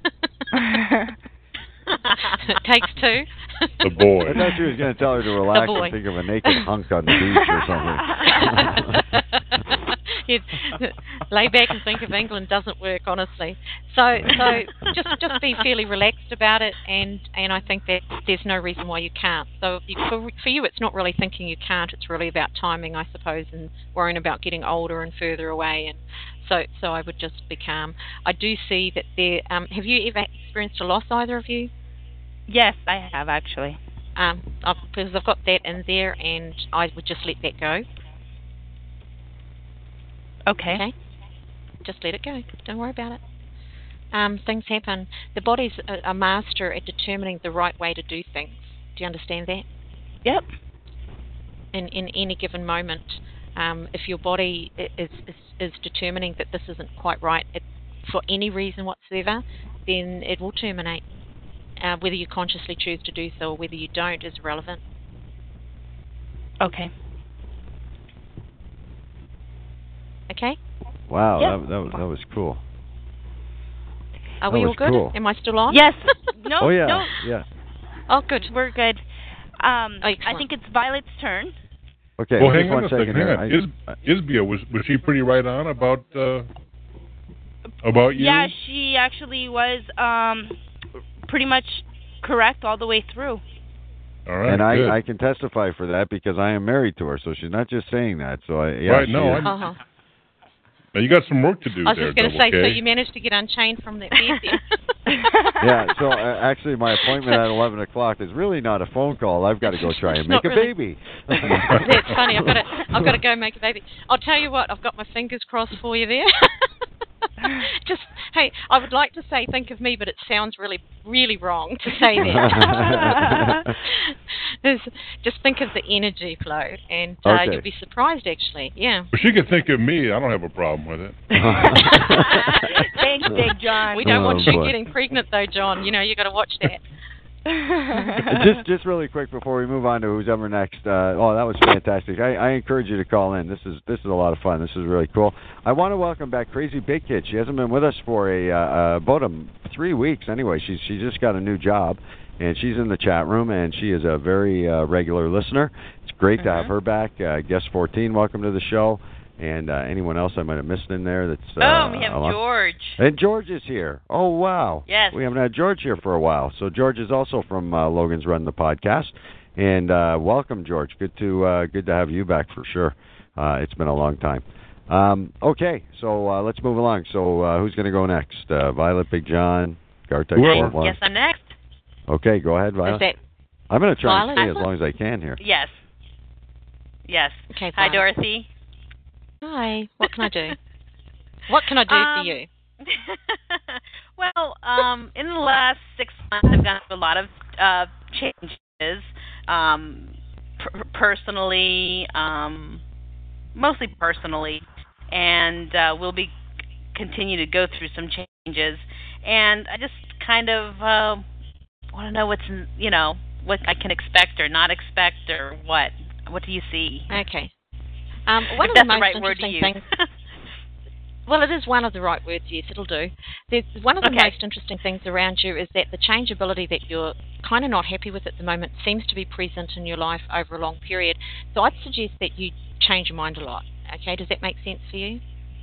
It takes 2. The boy. I thought she was going to tell her to relax and think of a naked hunk on the beach or something. Lay back and think of England doesn't work, honestly. So just be fairly relaxed about it, and I think that there's no reason why you can't. So for you, it's not really thinking you can't. It's really about timing, I suppose, and worrying about getting older and further away. And so I would just be calm. I do see that there. Have you ever experienced a loss, either of you? Yes, I have, actually. Because I've got that in there, and I would just let that go. Okay. Just let it go. Don't worry about it. Things happen. The body's a master at determining the right way to do things. Do you understand that? Yep. in any given moment. If your body is determining that this isn't quite right for any reason whatsoever, then it will terminate. Whether you consciously choose to do so or whether you don't is irrelevant. Okay. Okay? Wow, Yep. that was cool. Are we all good? Cool. Am I still on? Yes. No. Oh yeah, No. yeah. Oh, good. We're good. I Excellent. think it's Violet's turn. Okay, Well, just hang on one a second. second here. Isbia, was she pretty right on about you? Yeah, she actually was pretty much correct all the way through. All right, and good. I can testify for that because I am married to her, so she's not just saying that. So right, no, Uh-huh. Now you got some work to do I was there. just going to say, Double so K. you managed to get unchained from that bed there. Yeah, so actually my appointment at 11 o'clock is really not a phone call. I've got to go try and make a baby. That's funny. I've got to go make a baby. I'll tell you what, I've got my fingers crossed for you there. Just, hey, I would like to say think of me, but it sounds really, really wrong to say that. Just think of the energy flow, and Okay. you'll be surprised, actually. Yeah. But she could think of me. I don't have a problem with it. Thanks, Big John. We don't want you boy. getting pregnant, though, John. You know, you got to watch that. just really quick before we move on to who's ever next. That was fantastic. I encourage you to call in. This is a lot of fun. This is really cool. I want to welcome back Crazy Big Kid. She hasn't been with us for about 3 weeks anyway. She just got a new job, and she's in the chat room, and she is a very regular listener. It's great to have her back. Guest 14, welcome to the show. And anyone else I might have missed in there that's we have along. George. And George is here. Oh, wow. Yes. We haven't had George here for a while. So George is also from Logan's Run, the podcast. And welcome, George. Good to have you back for sure. It's been a long time. Okay, so let's move along. So who's going to go next? Violet, Big John, Gartek, Fort One? Yes, I'm next. Okay, go ahead, Violet. I'm going to try and stay as long as I can here. Yes. Yes. Okay, Hi, Violet. Dorothy. Hi. What can I do? What can I do for you? Well, in the last 6 months, I've gone through a lot of changes, personally, mostly personally, and we'll be continue to go through some changes. And I just kind of want to know what I can expect or not expect, or what. What do you see? Okay. One if of that's the most right word to interesting use. things. Well, it is one of the right words. Yes, it'll do. One of the most interesting things around you is that the changeability that you're kind of not happy with at the moment seems to be present in your life over a long period. So I'd suggest that you change your mind a lot. Okay, does that make sense for you?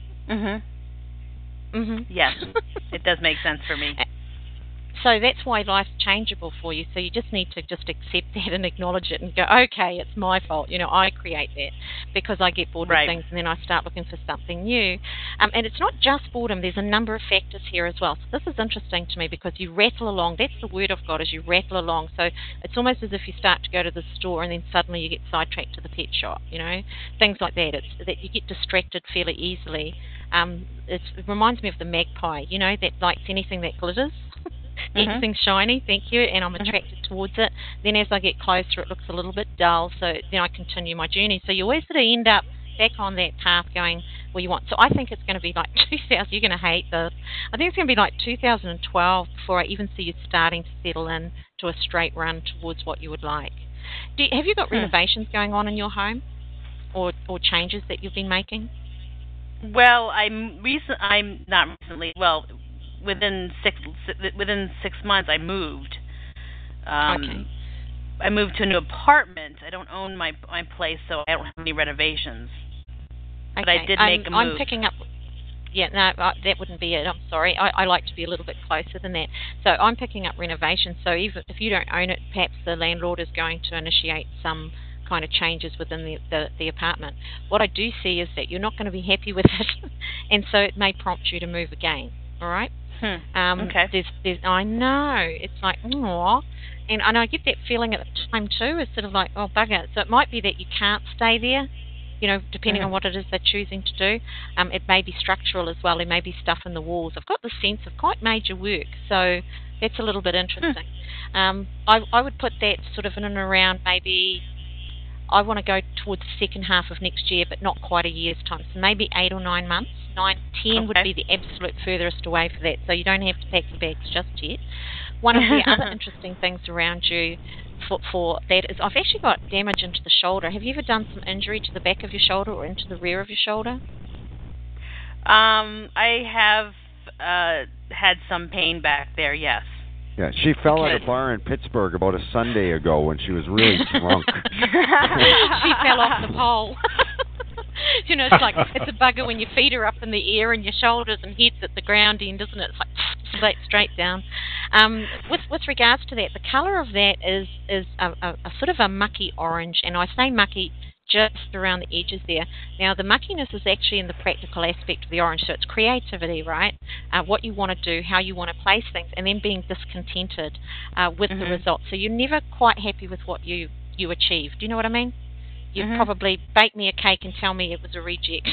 Yes, it does make sense for me. So that's why life's changeable for you. So you just need to just accept that and acknowledge it and go, okay, it's my fault. I create that because I get bored with things and then I start looking for something new. And it's not just boredom. There's a number of factors here as well. So this is interesting to me because you rattle along. That's the word I've got, is you rattle along. So it's almost as if you start to go to the store and then suddenly you get sidetracked to the pet shop, things like that. It's that you get distracted fairly easily. It reminds me of the magpie, that likes anything that glitters. Anything shiny, thank you, and I'm attracted towards it. Then as I get closer, it looks a little bit dull, so then I continue my journey. So you always sort of end up back on that path going where you want. So I think it's going to be like 2000, you're going to hate this. I think it's going to be like 2012 before I even see you starting to settle in to a straight run towards what you would like. Have you got renovations going on in your home or changes that you've been making? Well, within 6 months, I moved. I moved to a new apartment. I don't own my place, so I don't have any renovations. But I did make a move. I'm picking up. Yeah, no, that wouldn't be it. I'm sorry. I like to be a little bit closer than that. So I'm picking up renovations. So even if you don't own it, perhaps the landlord is going to initiate some kind of changes within the apartment. What I do see is that you're not going to be happy with it, and so it may prompt you to move again. All right. Okay. I know. It's like, oh, and I get that feeling at the time too. It's sort of like, oh, bugger. So it might be that you can't stay there, depending on what it is they're choosing to do. It may be structural as well. There may be stuff in the walls. I've got the sense of quite major work, so that's a little bit interesting. I would put that sort of in and around maybe I want to go towards the second half of next year, but not quite a year's time. So maybe 8 or 9 months. 9, 10 would be the absolute furthest away for that. So you don't have to pack your bags just yet. One of the other interesting things around you for that is I've actually got damage into the shoulder. Have you ever done some injury to the back of your shoulder or into the rear of your shoulder? I have had some pain back there, yes. Yeah, she fell at a bar in Pittsburgh about a Sunday ago when she was really drunk. She fell off the pole. You know, it's a bugger when your feet are up in the air and your shoulders and head's at the ground end, isn't it? It's like straight down. With regards to that, the colour of that is a sort of a mucky orange, and I say mucky just around the edges there. Now, the muckiness is actually in the practical aspect of the orange, so it's creativity, right? What you want to do, how you want to place things, and then being discontented with the results. So you're never quite happy with what you achieve. Do you know what I mean? You'd probably bake me a cake and tell me it was a reject.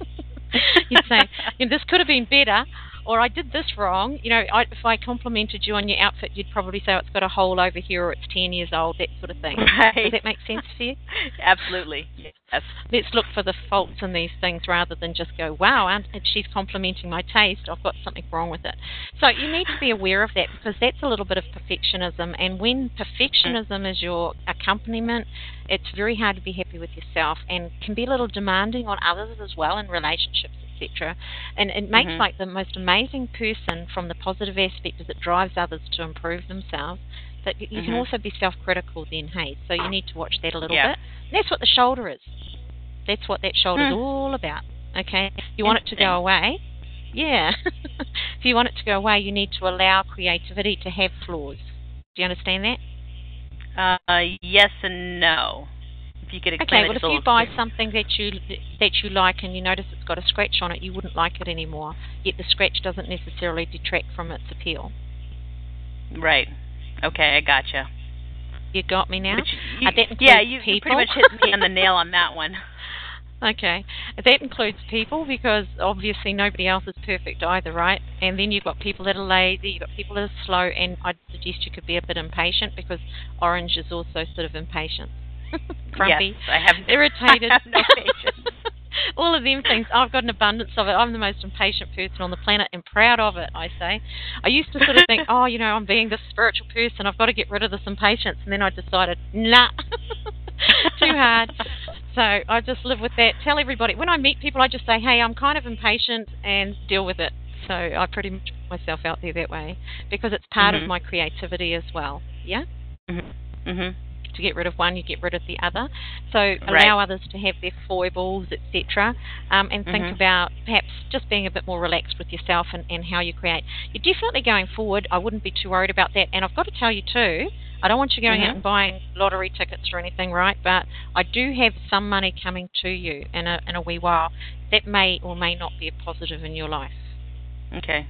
You'd say, this could have been better, or I did this wrong. If I complimented you on your outfit, you'd probably say it's got a hole over here or it's 10 years old, that sort of thing. Right. Does that make sense for you? Absolutely. Yes. Let's look for the faults in these things rather than just go, wow, and she's complimenting my taste. I've got something wrong with it. So you need to be aware of that, because that's a little bit of perfectionism. And when perfectionism is your accompaniment, it's very hard to be happy with yourself and can be a little demanding on others as well in relationships, etc. And it makes like the most amazing person from the positive aspect is it drives others to improve themselves. But you can also be self-critical then, hey? So you need to watch that a little bit. And that's what the shoulder is. That's what that shoulder is all about, okay? You want it to go away? Yeah. If you want it to go away, you need to allow creativity to have flaws. Do you understand that? Yes and no. If you could explain if you buy something that you like and you notice it's got a scratch on it, you wouldn't like it anymore. Yet the scratch doesn't necessarily detract from its appeal. Right. Okay, I gotcha. You got me now? You pretty much hit me on the nail on that one. Okay. That includes people, because obviously nobody else is perfect either, right? And then you've got people that are lazy, you've got people that are slow, and I'd suggest you could be a bit impatient, because orange is also sort of impatient. Grumpy. Yes, I have irritated. I have no patience. All of them things. I've got an abundance of it. I'm the most impatient person on the planet and proud of it, I say. I used to sort of think, I'm being this spiritual person, I've got to get rid of this impatience. And then I decided, nah, too hard. So I just live with that. Tell everybody, when I meet people, I just say, hey, I'm kind of impatient, and deal with it. So I pretty much put myself out there that way, because it's part of my creativity as well. Yeah? To get rid of one, you get rid of the other. So allow others to have their foibles, etc. And think about perhaps just being a bit more relaxed with yourself and how you create. You're definitely going forward. I wouldn't be too worried about that. And I've got to tell you too, I don't want you going out and buying lottery tickets or anything, right? But I do have some money coming to you in a wee while that may or may not be a positive in your life. Okay.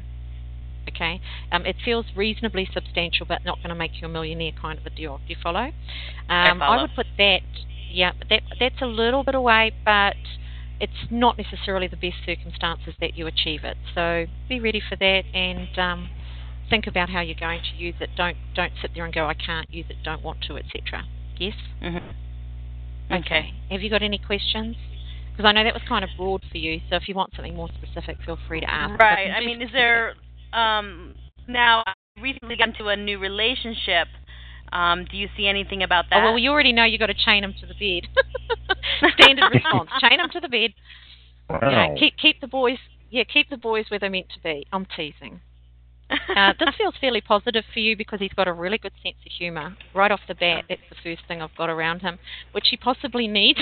It feels reasonably substantial, but not going to make you a millionaire kind of a deal. Do you follow? I follow. I would put that, that's a little bit away, but it's not necessarily the best circumstances that you achieve it. So be ready for that, and think about how you're going to use it. Don't sit there and go, I can't use it, don't want to, etc. Yes? Okay. Have you got any questions? Because I know that was kind of broad for you, so if you want something more specific, feel free to ask. Right. I mean, is there... now, I recently got into a new relationship. Do you see anything about that? Oh, well, you already know you got to chain them to the bed. Standard response. Chain them to the bed. Wow. Keep the boys. Yeah, keep the boys where they're meant to be. I'm teasing. This feels fairly positive for you, because he's got a really good sense of humour. Right off the bat, that's the first thing I've got around him, which he possibly needs.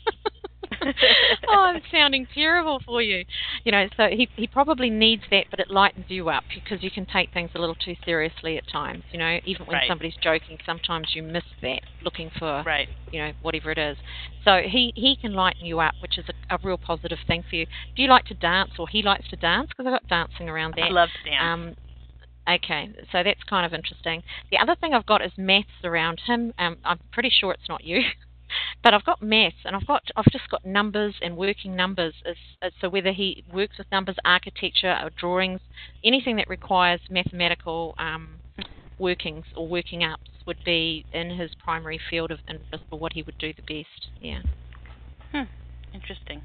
I'm sounding terrible for you. So he probably needs that, but it lightens you up, because you can take things a little too seriously at times. Even when somebody's joking, sometimes you miss that, looking for, whatever it is. So he can lighten you up, which is a real positive thing for you. Do you like to dance, or he likes to dance? Because I've got dancing around there. I love to dance. Okay, so that's kind of interesting. The other thing I've got is maths around him. I'm pretty sure it's not you. But I've got maths, and I've just got numbers and working numbers. So whether he works with numbers, architecture, or drawings, anything that requires mathematical workings or working ups, would be in his primary field of interest for what he would do the best. Yeah. Interesting.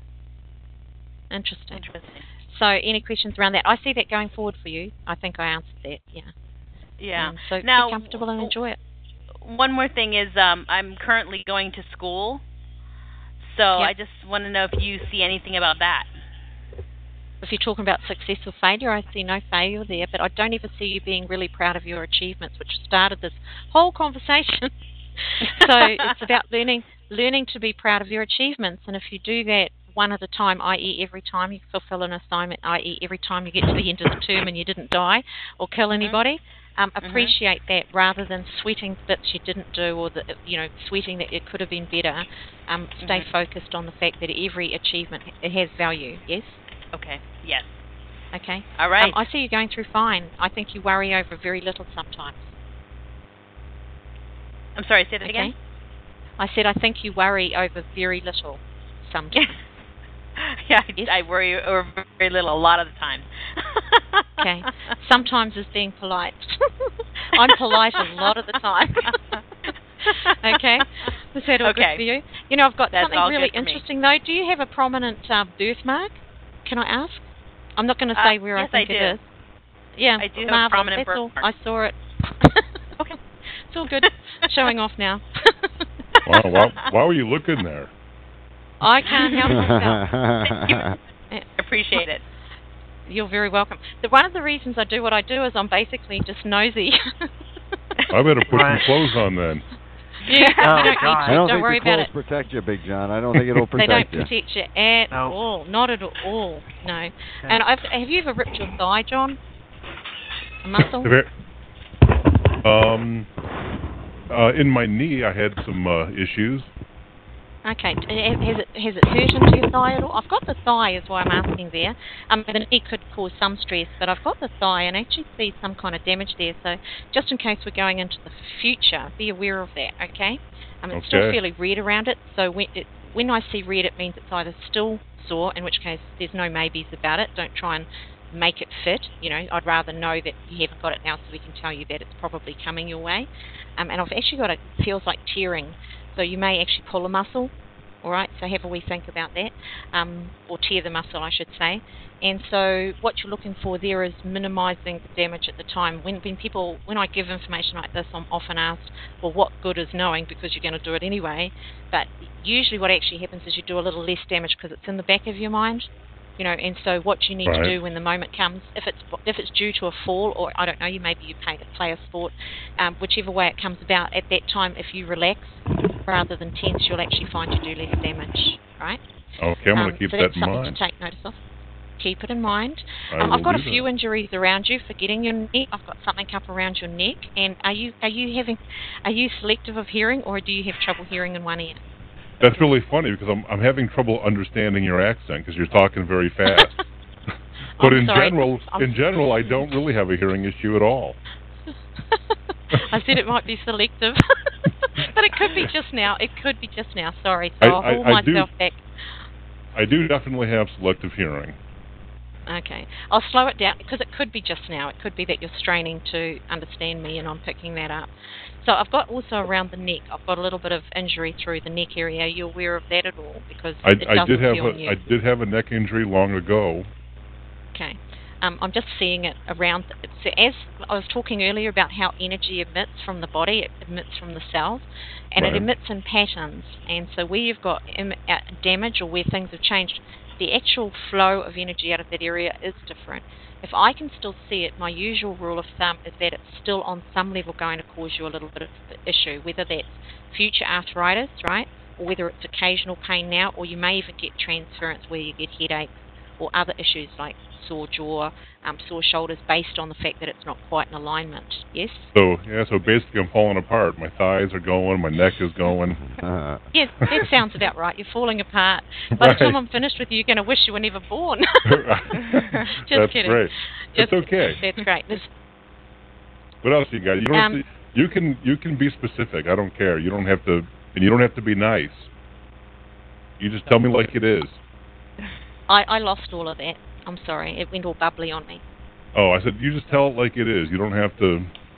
So, any questions around that? I see that going forward for you. I think I answered that. Yeah. Yeah. So now, be comfortable and enjoy it. One more thing is, I'm currently going to school, so I just want to know if you see anything about that. If you're talking about success or failure, I see no failure there, but I don't ever see you being really proud of your achievements, which started this whole conversation. So it's about learning to be proud of your achievements, and if you do that one at a time, i.e. every time you fulfill an assignment, i.e. every time you get to the end of the term and you didn't die or kill anybody, appreciate that rather than sweating bits you didn't do or sweating that it could have been better. Stay focused on the fact that every achievement it has value. Yes. Okay. Yes. Okay. All right. I see you going through fine. I think you worry over very little sometimes. I'm sorry. Say that again. I said I think you worry over very little sometimes. Yeah, yes. I worry over very little a lot of the time. Okay. Sometimes is being polite. I'm polite a lot of the time. Okay. Is that all good for you? I've got something really interesting though. Do you have a prominent birthmark? Can I ask? I'm not going to say where I think it is. Yeah, I do have a prominent birthmark. I saw it. Okay. It's all good. Showing off now. Wow, why were you looking there? I can't help myself. I appreciate it. You're very welcome. One of the reasons I do what I do is I'm basically just nosy. I better put some clothes on then. Yeah, I don't don't think worry the clothes about it. protect you, Big John. I don't think it'll protect you. They don't protect you at all. Not at all. No. Okay. And have you ever ripped your thigh, John? A muscle? In my knee, I had some issues. Okay. Has it hurt into your thigh at all? I've got the thigh, is why I'm asking there. The knee could cause some stress, but I've got the thigh and actually see some kind of damage there. So just in case we're going into the future, be aware of that, okay? It's still fairly red around it, so when I see red, it means it's either still sore, in which case there's no maybes about it. Don't try and make it fit. I'd rather know that you haven't got it now so we can tell you that it's probably coming your way. And I've actually got it feels like tearing. So you may actually pull a muscle, all right? So have a wee think about that, or tear the muscle, I should say. And so what you're looking for there is minimising the damage at the time. When I give information like this, I'm often asked, well, what good is knowing, because you're going to do it anyway. But usually what actually happens is you do a little less damage because it's in the back of your mind. And so what you need to do when the moment comes, if it's due to a fall, or I don't know, maybe you play a sport, whichever way it comes about, at that time, if you relax rather than tense, you'll actually find you do less damage, right? Okay, I'm going to keep that in mind. So that's something to take notice of. Keep it in mind. I've got a few injuries around you. Forgetting your neck, I've got something up around your neck. And are you selective of hearing, or do you have trouble hearing in one ear? That's really funny because I'm having trouble understanding your accent because you're talking very fast. But in general, I don't really have a hearing issue at all. I said it might be selective, but it could be just now. Sorry, so I'll hold myself back. I do definitely have selective hearing. Okay. I'll slow it down because it could be just now. It could be that you're straining to understand me and I'm picking that up. So I've got also around the neck, I've got a little bit of injury through the neck area. Are you aware of that at all? Because I did have a neck injury long ago. Okay. I'm just seeing it around. So as I was talking earlier about how energy emits from the body, it emits from the cells, and it emits in patterns. And so where you've got damage or where things have changed, the actual flow of energy out of that area is different. If I can still see it, my usual rule of thumb is that it's still on some level going to cause you a little bit of issue, whether that's future arthritis, right, or whether it's occasional pain now, or you may even get transference where you get headaches or other issues like sore jaw, sore shoulders, based on the fact that it's not quite in alignment. Yes? So basically I'm falling apart. My thighs are going, my neck is going. Yes, that sounds about right. You're falling apart. By the time I'm finished with you, you're going to wish you were never born. Just kidding. Great. That's okay. That's great. What else you got? You can be specific. I don't care. You don't have to be nice. You just tell me like it is. I lost all of that. I'm sorry. It went all bubbly on me. Oh, I said you just tell it like it is. You don't have to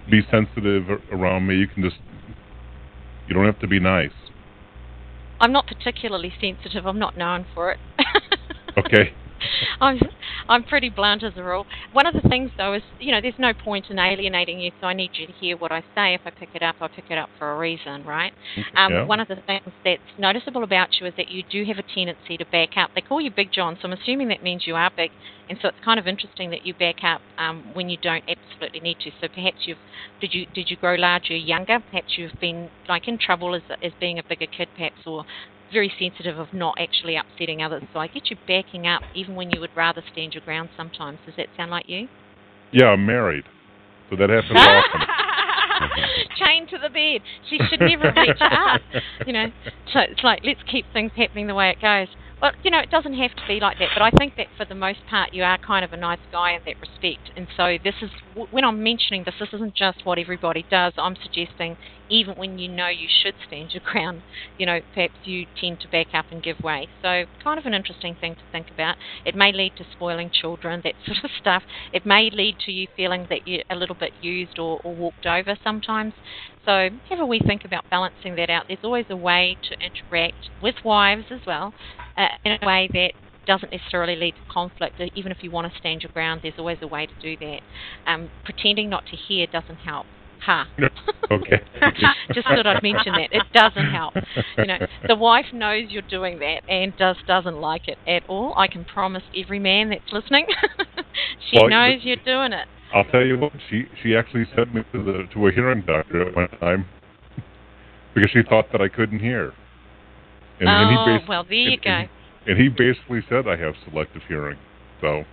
be sensitive around me. You don't have to be nice. I'm not particularly sensitive. I'm not known for it. Okay. I'm pretty blunt as a rule. One of the things, though, is, there's no point in alienating you, so I need you to hear what I say. If I pick it up, I pick it up for a reason, right? Yeah. One of the things that's noticeable about you is that you do have a tendency to back up. They call you Big John, so I'm assuming that means you are big, and so it's kind of interesting that you back up when you don't absolutely need to. So perhaps did you grow larger younger? Perhaps you've been in trouble as being a bigger kid, perhaps, or very sensitive of not actually upsetting others. So I get you backing up even when you would rather stand your ground sometimes. Does that sound like you? Yeah, I'm married, so that happens often. Chained to the bed. She should never have let you up. So it's like, let's keep things happening the way it goes. Well, it doesn't have to be like that, but I think that for the most part you are kind of a nice guy in that respect. And so this is, when I'm mentioning this isn't just what everybody does. I'm suggesting even when you should stand your ground, perhaps you tend to back up and give way. So kind of an interesting thing to think about. It may lead to spoiling children, that sort of stuff. It may lead to you feeling that you're a little bit used or walked over sometimes. So have a wee think about balancing that out. There's always a way to interact with wives as well, in a way that doesn't necessarily lead to conflict. Even if you want to stand your ground, there's always a way to do that. Pretending not to hear doesn't help. Okay. Just thought I'd mention that. It doesn't help. The wife knows you're doing that and doesn't like it at all. I can promise every man that's listening. She knows you're doing it. I'll tell you what, she actually sent me to a hearing doctor at one time because she thought that I couldn't hear. And well, there you go. And he basically said I have selective hearing. So.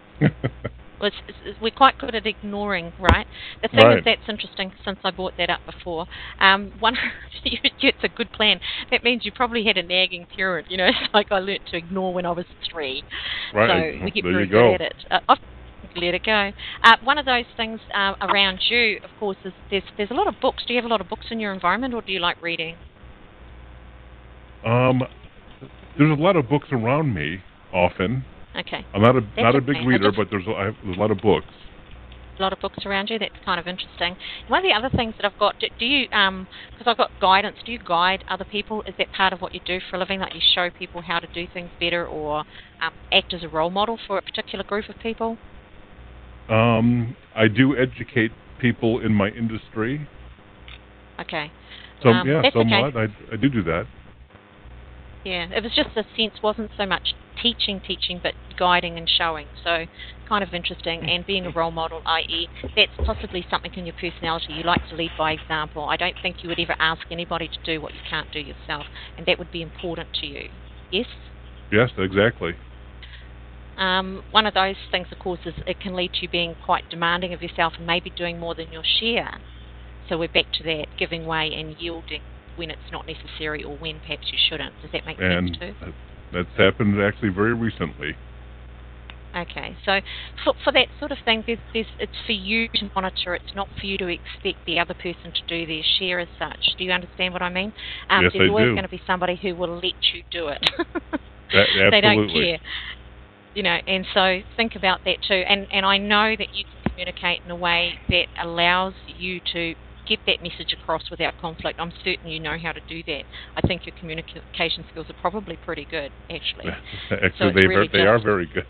We're quite good at ignoring, right? The thing is, that's interesting since I brought that up before. It's a good plan. That means you probably had a nagging parent, It's like I learnt to ignore when I was 3. Right. So we get there very you go. good at it. Let it go. One of those things around you, of course, is there's a lot of books. Do you have a lot of books in your environment, or do you like reading? There's a lot of books around me often. Okay. I'm not a big reader, but there's a lot of books. A lot of books around you. That's kind of interesting. One of the other things that I've got, do you, because I've got guidance, do you guide other people? Is that part of what you do for a living, that you show people how to do things better, or act as a role model for a particular group of people? I do educate people in my industry. Okay. Somewhat. Okay. I do that. Yeah, it was just the sense wasn't so much teaching, but guiding and showing. So kind of interesting. And being a role model, i.e., that's possibly something in your personality. You like to lead by example. I don't think you would ever ask anybody to do what you can't do yourself, and that would be important to you. Yes? Yes, exactly. One of those things, of course, is it can lead to you being quite demanding of yourself and maybe doing more than your share. So we're back to that, giving way and yielding when it's not necessary, or when perhaps you shouldn't. Does that make sense too? That's happened actually very recently. Okay, so for that sort of thing, it's for you to monitor. It's not for you to expect the other person to do their share as such. Do you understand what I mean? Yes, there's always do. going to be somebody who will let you do it. Absolutely. They don't care. And so think about that too. And I know that you can communicate in a way that allows you to get that message across without conflict. I'm certain you know how to do that. I think your communication skills are probably pretty good, actually. Actually, they are very good.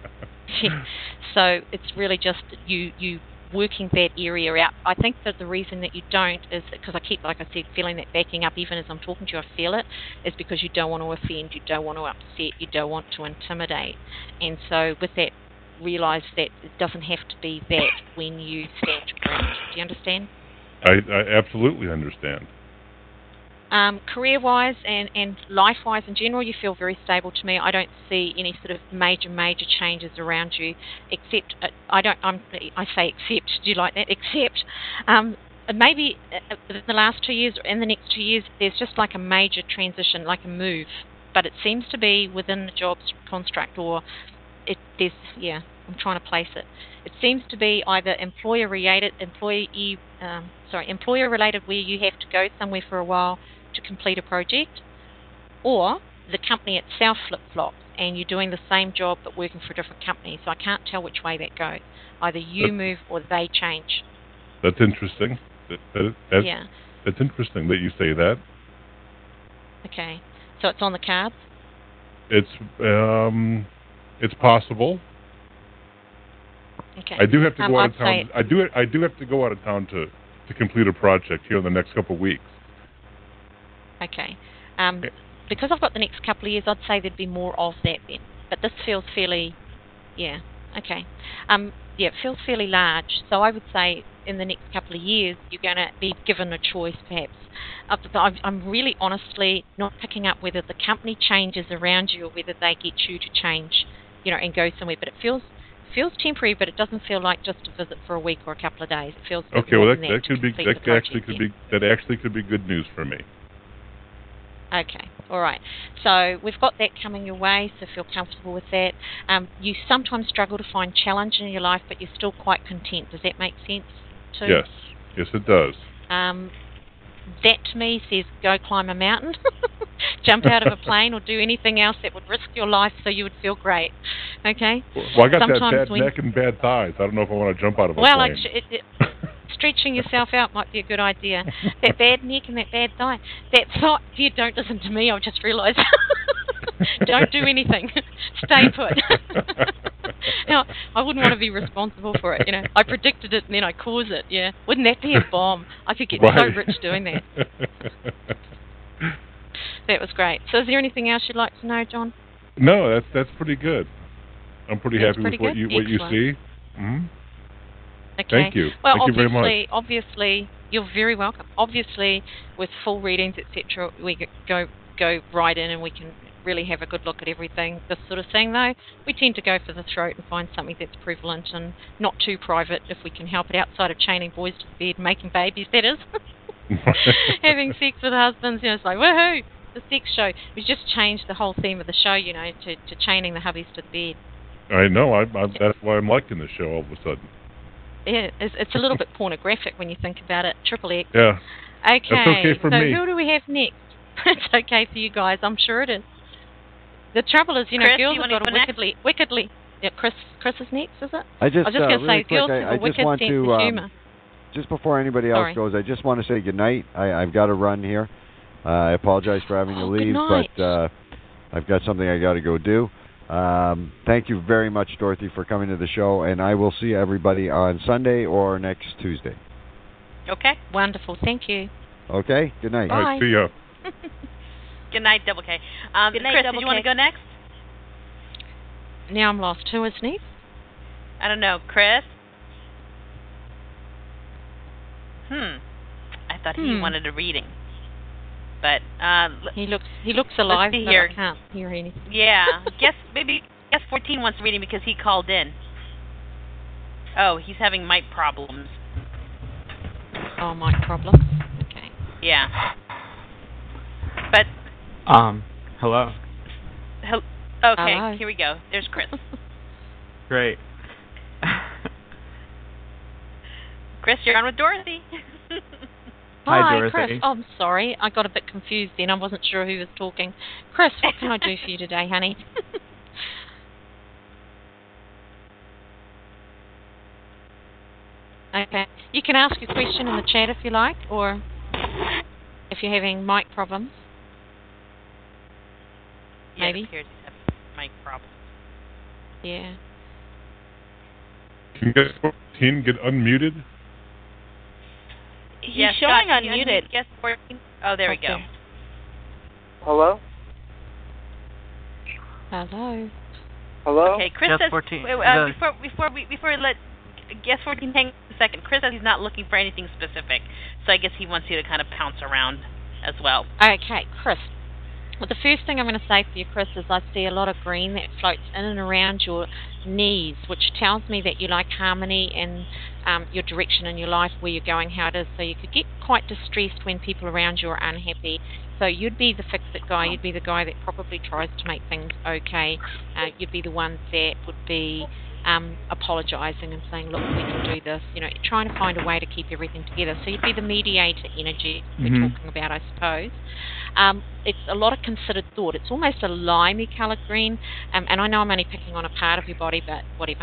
So it's really just you working that area out. I think that the reason that you don't is because I keep, like I said, feeling that backing up. Even as I'm talking to you, I feel it. Is because you don't want to offend, you don't want to upset, you don't want to intimidate. And so with that, realise that it doesn't have to be that when you stand your ground. Do you understand? I absolutely understand. Career-wise and life-wise in general, you feel very stable to me. I don't see any sort of major changes around you, except I say except. Do you like that? Except maybe in the last 2 years or in the next 2 years, there's just like a major transition, like a move. But it seems to be within the jobs construct, or I'm trying to place it. It seems to be either employer-related, where you have to go somewhere for a while to complete a project, or the company itself flip-flops and you're doing the same job but working for a different company. So I can't tell which way that goes. Either you move or they change. That's interesting. Yeah. That's interesting that you say that. Okay. So it's on the cards? It's possible. Okay. I do have to go out of I'd town. I do have to go out of town to complete a project here in the next couple of weeks. Okay. Because I've got the next couple of years, I'd say there'd be more of that then. But this feels fairly, yeah, okay. Yeah, it feels fairly large. So I would say in the next couple of years, you're going to be given a choice, perhaps. I'm really honestly not picking up whether the company changes around you or whether they get you to change, and go somewhere. But it feels temporary, but it doesn't feel like just a visit for a week or a couple of days. It feels okay. Well, that actually could be good news for me. Okay, all right. So we've got that coming your way, so feel comfortable with that. You sometimes struggle to find challenge in your life, but you're still quite content. Does that make sense too? Yes, it does. That to me says go climb a mountain, jump out of a plane, or do anything else that would risk your life so you would feel great. Okay? Well, I got that bad neck and bad thighs. I don't know if I want to jump out of a plane. Stretching yourself out might be a good idea. That bad neck and that bad thigh. That thought, dear, don't listen to me. I've just realised. Don't do anything. Stay put. Now, I wouldn't want to be responsible for it. I predicted it and then I caused it. Yeah, wouldn't that be a bomb? I could get so rich doing that. That was great. So, is there anything else you'd like to know, John? No, that's pretty good. I'm pretty happy with what you see. Mm-hmm. Okay. Thank you. Well, Thank you very much. Obviously, you're very welcome. Obviously, with full readings, etc., we go right in and we can really have a good look at everything. This sort of thing, though, we tend to go for the throat and find something that's prevalent and not too private if we can help it, outside of chaining boys to the bed, making babies, that is. Having sex with husbands, it's like, woohoo, the sex show. We just changed the whole theme of the show, to chaining the hubbies to the bed. I know. That's why I'm liking the show all of a sudden. Yeah, it's a little bit pornographic when you think about it. Triple X. Yeah. Okay. That's okay for me. So who do we have next? It's okay for you guys. I'm sure it is. The trouble is, Chris, girls have got a wickedly. Yeah, Chris is next, is it? I was just going to really say, quick, girls have a wicked sense of humour. Just before anybody else goes, I just want to say goodnight. I've got to run here. I apologize for having to leave, but I've got something I got to go do. Thank you very much, Dorothy, for coming to the show, and I will see everybody on Sunday or next Tuesday. Okay. Wonderful. Thank you. Okay. Good night. All right. See ya. Good night, Double K. Good night, Chris, Double did you want to go next? Now I'm lost. Who is next? I don't know. Chris? I thought he wanted a reading. But he looks alive, but I can't hear anything. Yeah. Guess 14 wants a reading because he called in. Oh, he's having mic problems. Oh, mic problems. Okay. Yeah. But hello. Okay, hello. Here we go. There's Chris. Great. Chris, you're on with Dorothy. Hi, Dorothy. Chris. Oh, I'm sorry. I got a bit confused then. I wasn't sure who was talking. Chris, what can I do for you today, honey? Okay. You can ask your question in the chat if you like, or if you're having mic problems. Maybe. It appears he's having mic problems. Yeah. Can Guest 14 get unmuted? He's showing unmuted. Guest 14. Oh, there we go. Hello? Hello. Hello? Okay, Chris Guest says, 14. before we let Guest 14 hang a second, Chris says he's not looking for anything specific, so I guess he wants you to kind of pounce around as well. Okay, Chris. Well, the first thing I'm going to say for you, Chris, is I see a lot of green that floats in and around your knees, which tells me that you like harmony and your direction in your life, where you're going, how it is. So you could get quite distressed when people around you are unhappy. So you'd be the fix-it guy. You'd be the guy that probably tries to make things okay. You'd be the one that would be apologising and saying, look, we can do this, trying to find a way to keep everything together. So you'd be the mediator energy we're talking about, I suppose. It's a lot of considered thought. It's almost a limey coloured green, and I know I'm only picking on a part of your body, but whatever.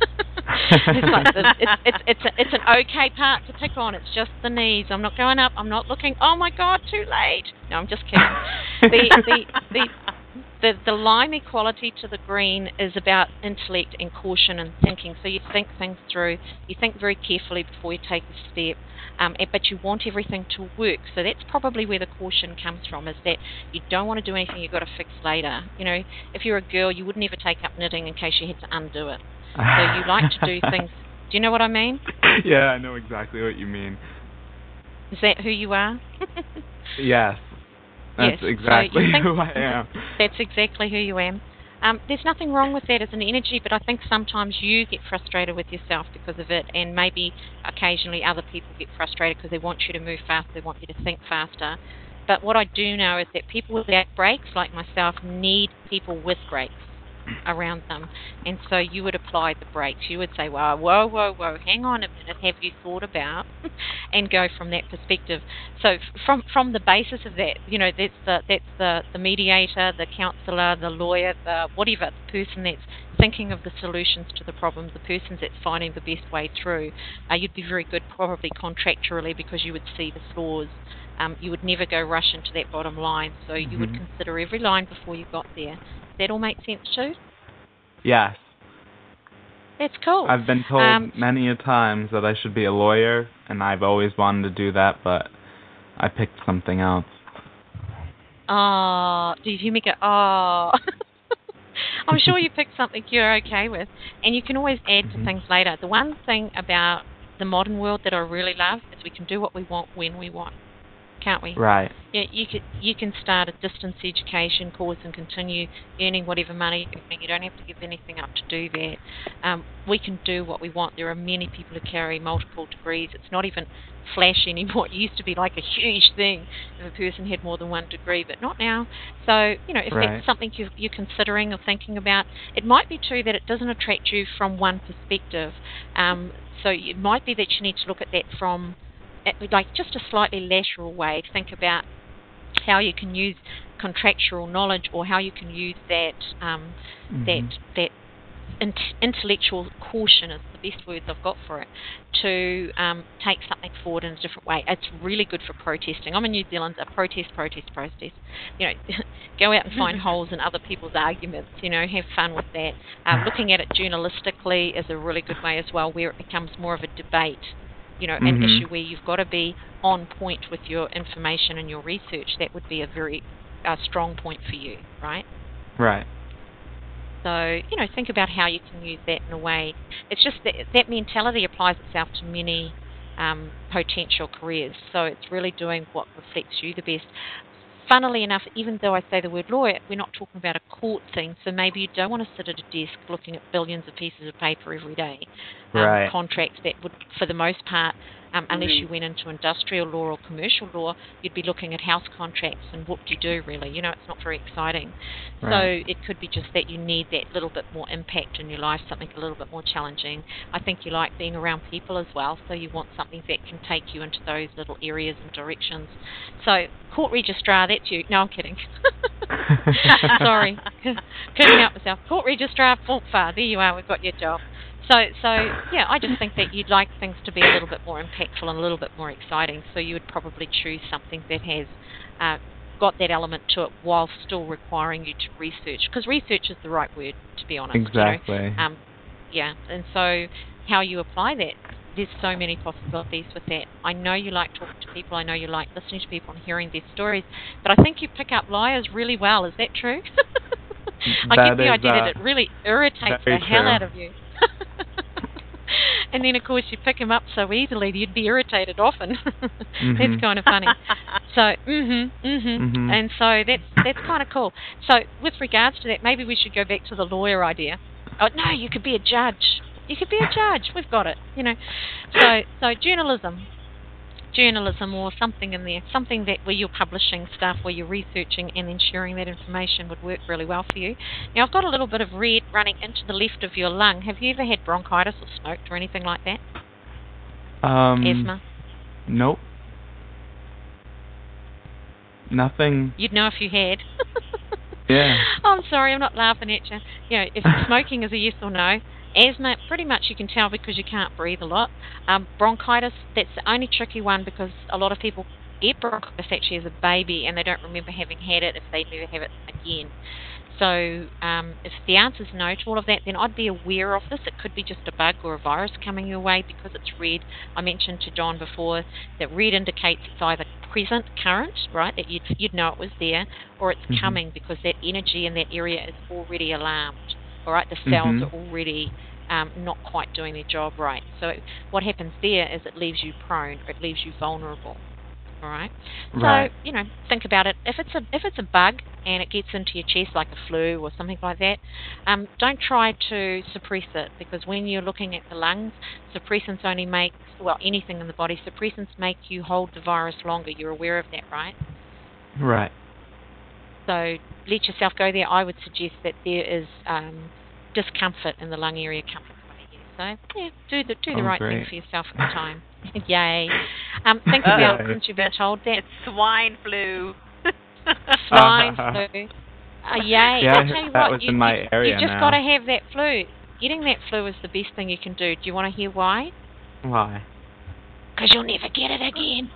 It's an okay part to pick on. It's just the knees. I'm not going up. I'm not looking. Oh my God, too late. No, I'm just kidding. The limey quality to the green is about intellect and caution and thinking. So you think things through. You think very carefully before you take a step. But you want everything to work. So that's probably where the caution comes from, is that you don't want to do anything you've got to fix later. If you're a girl, you would never take up knitting in case you had to undo it. So you like to do things. Do you know what I mean? Yeah, I know exactly what you mean. Is that who you are? Yes. That's exactly who I am. That's exactly who you am. There's nothing wrong with that as an energy, but I think sometimes you get frustrated with yourself because of it, and maybe occasionally other people get frustrated because they want you to move faster, they want you to think faster. But what I do know is that people without brakes, like myself, need people with brakes around them. And so you would apply the brakes. You would say, whoa, hang on a minute, have you thought about? And go from that perspective. So from the basis of that, that's the mediator, the counsellor, the lawyer, the whatever, the person that's thinking of the solutions to the problems, the person that's finding the best way through. You'd be very good probably contractually because you would see the flaws. You would never go rush into that bottom line. So you would consider every line before you got there. That all make sense too? Yes. That's cool. I've been told many a times that I should be a lawyer, and I've always wanted to do that, but I picked something else. Oh, did you hear me go, oh? I'm sure you picked something you're okay with, and you can always add to things later. The one thing about the modern world that I really love is we can do what we want when we want. Can't we? Right. Yeah, you can start a distance education course and continue earning whatever money you're earning. You don't have to give anything up to do that. We can do what we want. There are many people who carry multiple degrees. It's not even flash anymore. It used to be like a huge thing if a person had more than one degree, but not now. So, if that's something you're considering or thinking about, it might be true that it doesn't attract you from one perspective. So it might be that you need to look at that from like just a slightly lateral way to think about how you can use contractual knowledge, or how you can use that that intellectual caution is the best words I've got for it, to take something forward in a different way. It's really good for protesting. I'm in New Zealand. Protest. Go out and find holes in other people's arguments. Have fun with that. Looking at it journalistically is a really good way as well, where it becomes more of a debate. An issue where you've got to be on point with your information and your research. That would be a very strong point for you, right? Right. So, think about how you can use that in a way. It's just that mentality applies itself to many potential careers. So it's really doing what reflects you the best. Funnily enough, even though I say the word lawyer, we're not talking about a court thing, so maybe you don't want to sit at a desk looking at billions of pieces of paper every day. Contracts that would, for the most part, unless you went into industrial law or commercial law, you'd be looking at house contracts and what do you do really? It's not very exciting. Right. So it could be just that you need that little bit more impact in your life, something a little bit more challenging. I think you like being around people as well, so you want something that can take you into those little areas and directions. So court registrar, that's you. No, I'm kidding. Sorry. Couldn't help myself. Court registrar, there you are, we've got your job. So yeah, I just think that you'd like things to be a little bit more impactful and a little bit more exciting, so you would probably choose something that has got that element to it while still requiring you to research, because research is the right word, to be honest. Exactly. Yeah, and so how you apply that, there's so many possibilities with that. I know you like talking to people, I know you like listening to people and hearing their stories, but I think you pick up liars really well. Is that true? I get the idea that it really irritates the hell out of you. And then, of course, you pick them up so easily, you'd be irritated often. That's kind of funny. So, and so that's kind of cool. So, with regards to that, maybe we should go back to the lawyer idea. Oh, no, you could be a judge. You could be a judge. We've got it, So journalism. journalism or something in there, something that where you're publishing stuff, where you're researching and then sharing that information would work really well for you. Now, I've got a little bit of red running into the left of your lung. Have you ever had bronchitis or smoked or anything like that? Asthma? Nope. Nothing. You'd know if you had. Yeah. I'm sorry, I'm not laughing at you. You know, if smoking is a yes or no. Asthma, pretty much you can tell because you can't breathe a lot. Bronchitis, that's the only tricky one because a lot of people get bronchitis actually as a baby and they don't remember having had it if they never have it again. So if the answer is no to all of that, then I'd be aware of this. It could be just a bug or a virus coming your way because it's red. I mentioned to John before that red indicates it's either present current, right, that you'd know it was there, or it's coming because that energy in that area is already alarmed. All right, the cells are already not quite doing their job right. So what happens there is it leaves you prone, or it leaves you vulnerable. All right. Right. So think about it. If it's a bug and it gets into your chest like a flu or something like that, don't try to suppress it because when you're looking at the lungs, suppressants only make anything in the body. Suppressants make you hold the virus longer. You're aware of that, right? Right. So let yourself go there. I would suggest that there is discomfort in the lung area coming from you. So yeah, do the right thing for yourself at the time. Yay. Think about since you've been told that. It's swine flu. Swine flu. Yay. Yeah, I'll tell you that what, was in my area you've just now. got to have that flu. Getting that flu is the best thing you can do. Do you want to hear why? Why? Because you'll never get it again.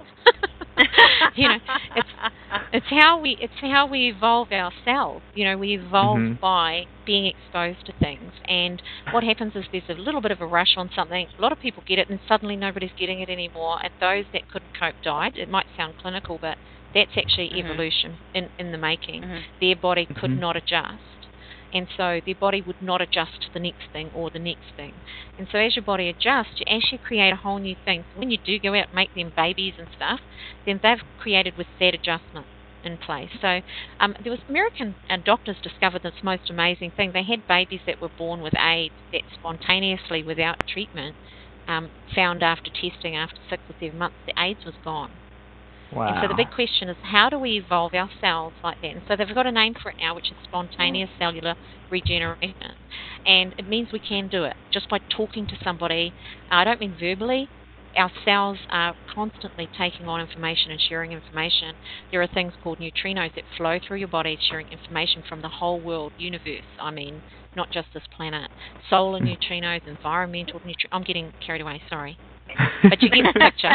You know, it's how we evolve ourselves. You know, we evolve by being exposed to things. And what happens is there's a little bit of a rush on something. A lot of people get it, and suddenly nobody's getting it anymore. And those that couldn't cope died. It might sound clinical, but that's actually evolution in the making. Their body could not adjust. And so their body would not adjust to the next thing or the next thing. And so as your body adjusts, you actually create a whole new thing. So when you do go out and make them babies and stuff, then they've created with that adjustment in place. So there was American doctors discovered this most amazing thing. They had babies that were born with AIDS that spontaneously, without treatment, found after testing after 6 or 7 months, the AIDS was gone. Wow. And so the big question is, how do we evolve our cells like that? And so they've got a name for it now, which is spontaneous cellular regeneration. And it means we can do it just by talking to somebody. I don't mean verbally. Our cells are constantly taking on information and sharing information. There are things called neutrinos that flow through your body, sharing information from the whole world, universe, I mean, not just this planet. Solar neutrinos, environmental neutrinos. I'm getting carried away, sorry. But you get the picture.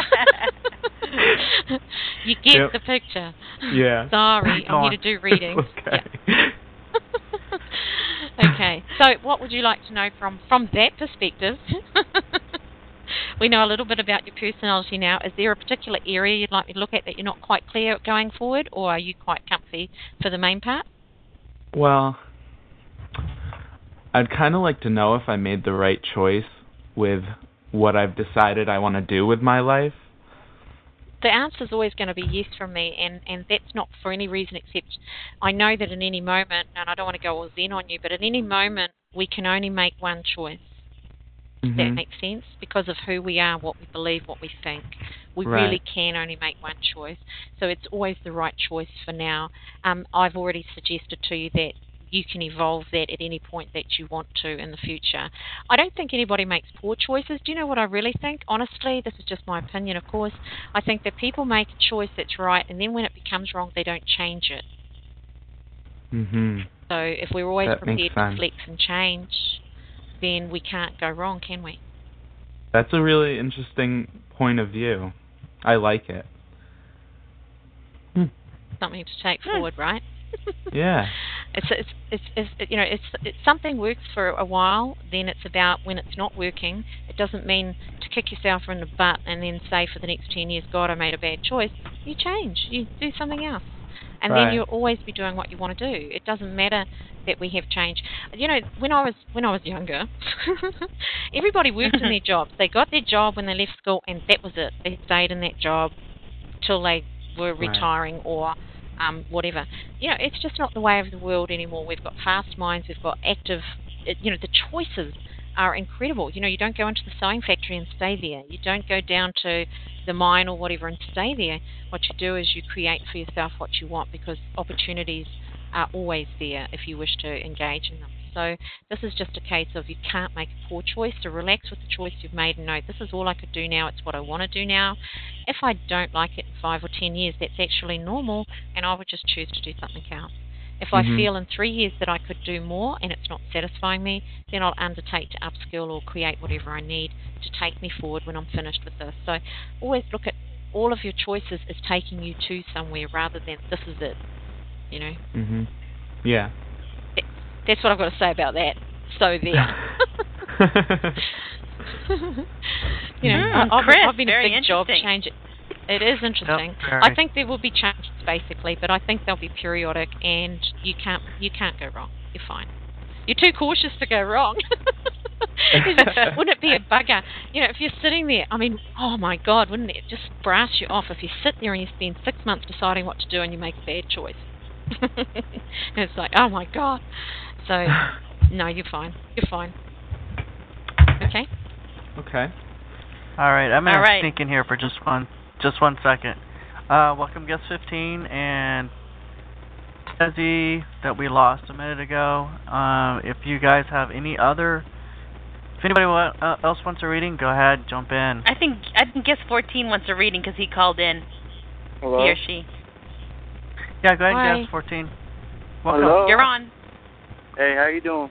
You get the picture. Yeah. Sorry, I'm here to do readings. Okay. Yeah. Okay. So what would you like to know from that perspective? We know a little bit about your personality now. Is there a particular area you'd like me to look at that you're not quite clear going forward, or are you quite comfy for the main part? Well, I'd kind of like to know if I made the right choice with what I've decided I want to do with my life. The answer is always going to be yes from me, and that's not for any reason except I know that in any moment, and I don't want to go all zen on you, but at any moment we can only make one choice. Does that make sense? Because of who we are, what we believe, what we think. We really can only make one choice. So it's always the right choice for now. I've already suggested to you that you can evolve that at any point that you want to in the future. I don't think anybody makes poor choices. Do you know what I really think? Honestly, this is just my opinion, of course. I think that people make a choice that's right, and then when it becomes wrong, they don't change it. So if we're always prepared to flex and change, then we can't go wrong, can we? That's a really interesting point of view. I like it. Something to take forward, right? Yeah. It's something works for a while, then it's about when it's not working. It doesn't mean to kick yourself in the butt and then say for the next 10 years, God, I made a bad choice. You change. You do something else. And then you'll always be doing what you want to do. It doesn't matter that we have changed. You know, when I was younger, everybody worked in their jobs. They got their job when they left school, and that was it. They stayed in that job till they were retiring or whatever. You know, it's just not the way of the world anymore. We've got fast minds. We've got active. The choices are incredible. You know, you don't go into the sewing factory and stay there. You don't go down to the mine or whatever and stay there. What you do is you create for yourself what you want, because opportunities are always there if you wish to engage in them. So this is just a case of you can't make a poor choice, so relax with the choice you've made and know this is all I could do now, it's what I want to do now. If I don't like it in 5 or 10 years, that's actually normal, and I would just choose to do something else. If I feel in 3 years that I could do more and it's not satisfying me, then I'll undertake to upskill or create whatever I need to take me forward when I'm finished with this. So always look at all of your choices as taking you to somewhere rather than this is it, you know. Yeah. That's what I've got to say about that. So there. You know, I've been a big job change. It is interesting. Yep, I think there will be changes basically, but I think they'll be periodic, and you can't go wrong. You're fine. You're too cautious to go wrong. Wouldn't it be a bugger? You know, if you're sitting there, I mean, oh my God, wouldn't it just brass you off if you sit there and you spend 6 months deciding what to do and you make a bad choice? And it's like, oh my God. So, no, you're fine. You're fine. Okay? Okay. All right, I'm going to sneak in here for just one second. Welcome guest 15 and Tezzy that we lost a minute ago. If you guys have if anybody else wants a reading, go ahead, jump in. I think guest 14 wants a reading because he called in. Hello? He or she. Yeah, go ahead, Hi. guest 14. Welcome. Hello? You're on. Hey, how you doing?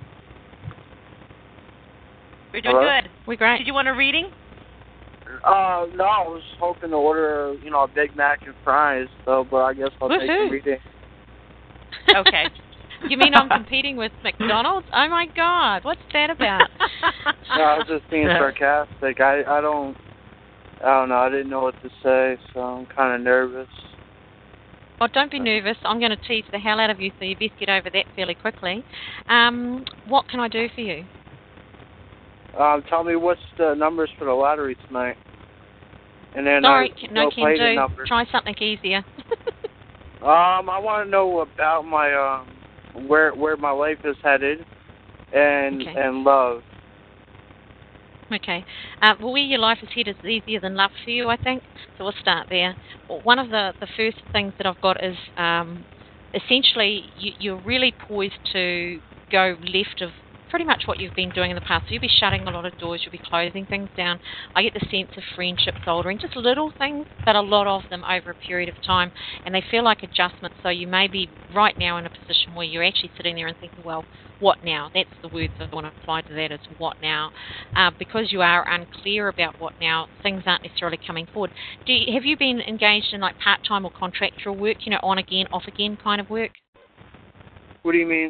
We're doing Hello? good. We're great. Did you want a reading? No, I was hoping to order, a Big Mac and fries, but I guess I'll take the reading. Okay. You mean I'm competing with McDonald's? Oh my God, what's that about? No, I was just being sarcastic. I don't know. I didn't know what to say, so I'm kind of nervous. Well, don't be nervous. I'm going to tease the hell out of you, so you best get over that fairly quickly. What can I do for you? Tell me what's the numbers for the lottery tonight. And then Sorry, no can play do. the numbers. Try something easier. I want to know about my where my life is headed, and love. Okay. Well, where your life is headed is easier than love for you, I think. So we'll start there. Well, one of the first things that I've got is essentially you're really poised to go left of pretty much what you've been doing in the past. So you'll be shutting a lot of doors, you'll be closing things down. I get the sense of friendships altering, just little things, but a lot of them over a period of time, and they feel like adjustments. So you may be right now in a position where you're actually sitting there and thinking, well, what now? That's the words I want to apply to that, is what now? Because you are unclear about what now, things aren't necessarily coming forward. Have you been engaged in like part-time or contractual work, on again, off again kind of work? What do you mean?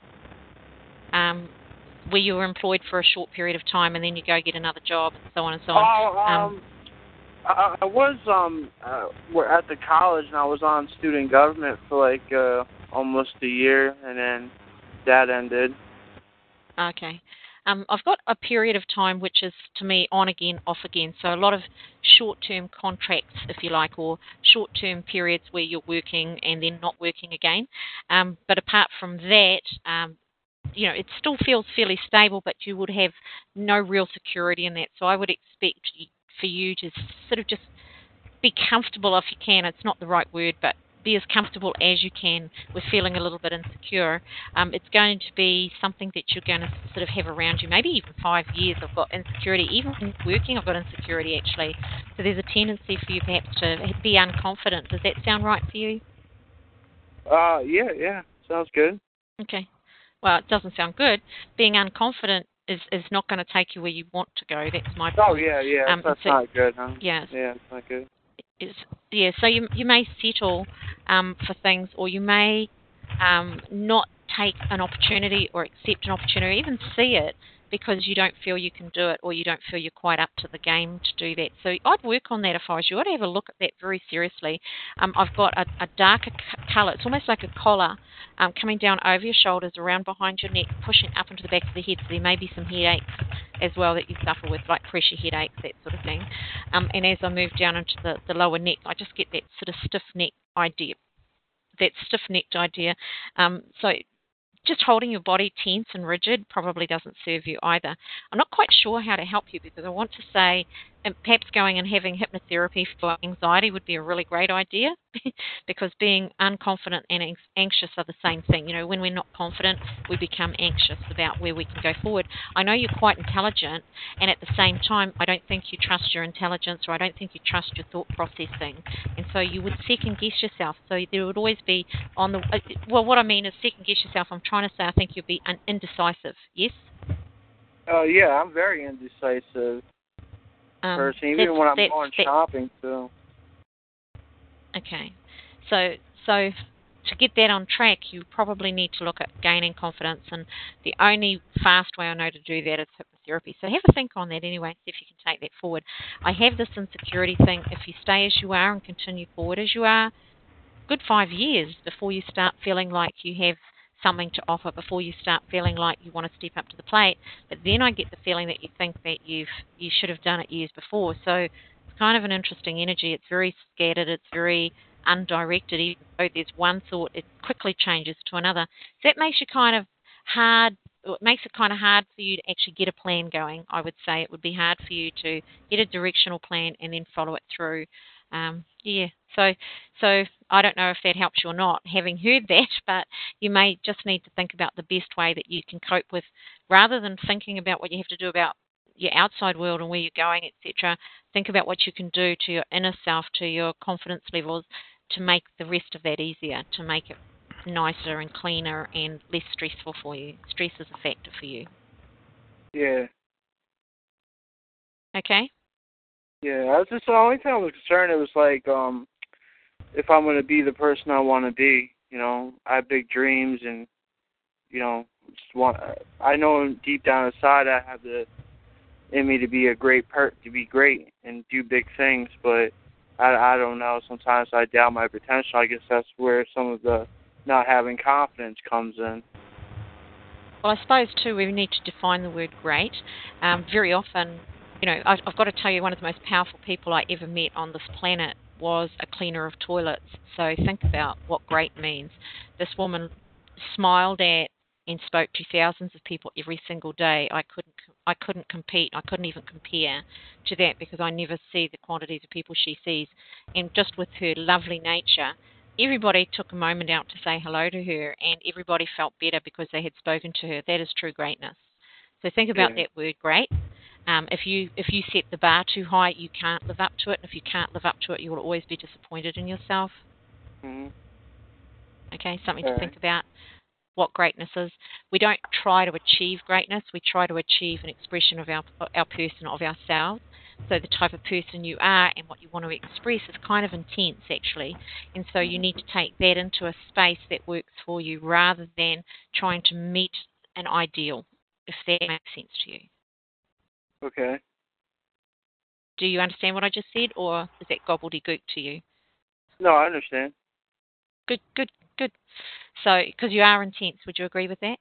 Where you were employed for a short period of time and then you go get another job and so on and so on. I was at the college, and I was on student government for like almost a year, and then that ended. Okay. I've got a period of time which is, to me, on again, off again. So a lot of short-term contracts, if you like, or short-term periods where you're working and then not working again. But apart from that, it still feels fairly stable, but you would have no real security in that. So I would expect for you to sort of just be comfortable if you can. It's not the right word, but be as comfortable as you can with feeling a little bit insecure. It's going to be something that you're going to sort of have around you, maybe even 5 years. I've got insecurity. Even when working, I've got insecurity, actually. So there's a tendency for you perhaps to be unconfident. Does that sound right for you? Yeah. Sounds good. Okay. Well, it doesn't sound good. Being unconfident is not going to take you where you want to go. That's my point. Oh, yeah. That's not good, huh? Yeah. Yeah, it's not good. So you may settle for things, or you may not take an opportunity or accept an opportunity, or even see it, because you don't feel you can do it, or you don't feel you're quite up to the game to do that. So I'd work on that if I was you. I'd have a look at that very seriously. I've got a darker colour. It's almost like a collar coming down over your shoulders, around behind your neck, pushing up into the back of the head. So there may be some headaches as well that you suffer with, like pressure headaches, that sort of thing. And as I move down into the lower neck, I just get that sort of stiff-necked idea. So just holding your body tense and rigid probably doesn't serve you either. I'm not quite sure how to help you because I want to say perhaps going and having hypnotherapy for anxiety would be a really great idea because being unconfident and anxious are the same thing. You know, when we're not confident, we become anxious about where we can go forward. I know you're quite intelligent, and at the same time, I don't think you trust your intelligence, or I don't think you trust your thought processing, and so you would second guess yourself. So there would always be on the well, what I mean is second guess yourself. I'm trying to say I think you'd be indecisive. Yes. Yeah, I'm very indecisive person, even when I'm going shopping too. Okay, so to get that on track, you probably need to look at gaining confidence, and the only fast way I know to do that is hypnotherapy. So have a think on that anyway, see if you can take that forward. I have this insecurity thing. If you stay as you are and continue forward as you are, good 5 years before you start feeling like you have something to offer, before you start feeling like you want to step up to the plate. But then I get the feeling that you think that you should have done it years before. So it's kind of an interesting energy. It's very scattered. It's very undirected. Even though there's one thought, it quickly changes to another. So that makes you kind of hard. It makes it kind of hard for you to actually get a plan going. I would say it would be hard for you to get a directional plan and then follow it through. So I don't know if that helps you or not, having heard that, but you may just need to think about the best way that you can cope with, rather than thinking about what you have to do about your outside world and where you're going, etc. Think about what you can do to your inner self, to your confidence levels, to make the rest of that easier, to make it nicer and cleaner and less stressful for you. Stress is a factor for you. Yeah. Okay? Yeah, I was just the only thing I was concerned. It was like, if I'm going to be the person I want to be, you know, I have big dreams, and you know, I know deep down inside I have the in me to be a great to be great and do big things, but I don't know. Sometimes I doubt my potential. I guess that's where some of the not having confidence comes in. Well, I suppose too we need to define the word great. Very often, you know, I've got to tell you, one of the most powerful people I ever met on this planet was a cleaner of toilets. So think about what great means. This woman smiled at and spoke to thousands of people every single day. I couldn't compete. I couldn't even compare to that because I never see the quantities of people she sees. And just with her lovely nature, everybody took a moment out to say hello to her, and everybody felt better because they had spoken to her. That is true greatness. So think about that word great. If you set the bar too high, you can't live up to it. And if you can't live up to it, you will always be disappointed in yourself. Mm-hmm. Okay, something to think about. What greatness is. We don't try to achieve greatness. We try to achieve an expression of our person, of ourselves. So the type of person you are and what you want to express is kind of intense, actually. And so you need to take that into a space that works for you rather than trying to meet an ideal, if that makes sense to you. Okay. Do you understand what I just said, or is that gobbledygook to you? No, I understand. Good. So, because you are intense, would you agree with that?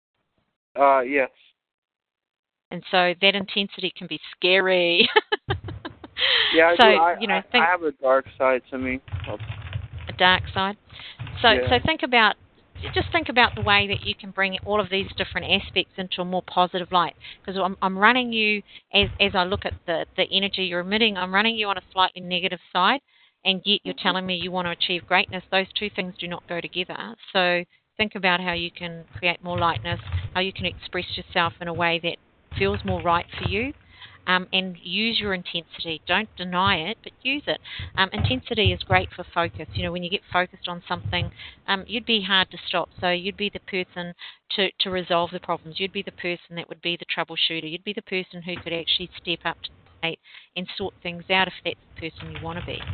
Yes. And so that intensity can be scary. Yeah, so, I do. I have a dark side to me. A dark side? So think about the way that you can bring all of these different aspects into a more positive light. Because I'm running you, as I look at the energy you're emitting, I'm running you on a slightly negative side, and yet you're telling me you want to achieve greatness. Those two things do not go together. So think about how you can create more lightness, how you can express yourself in a way that feels more right for you, and use your intensity. Don't deny it, but use it. Intensity is great for focus. You know, when you get focused on something, you'd be hard to stop. So you'd be the person to resolve the problems. You'd be the person that would be the troubleshooter. You'd be the person who could actually step up to the plate and sort things out if that's the person you want to be.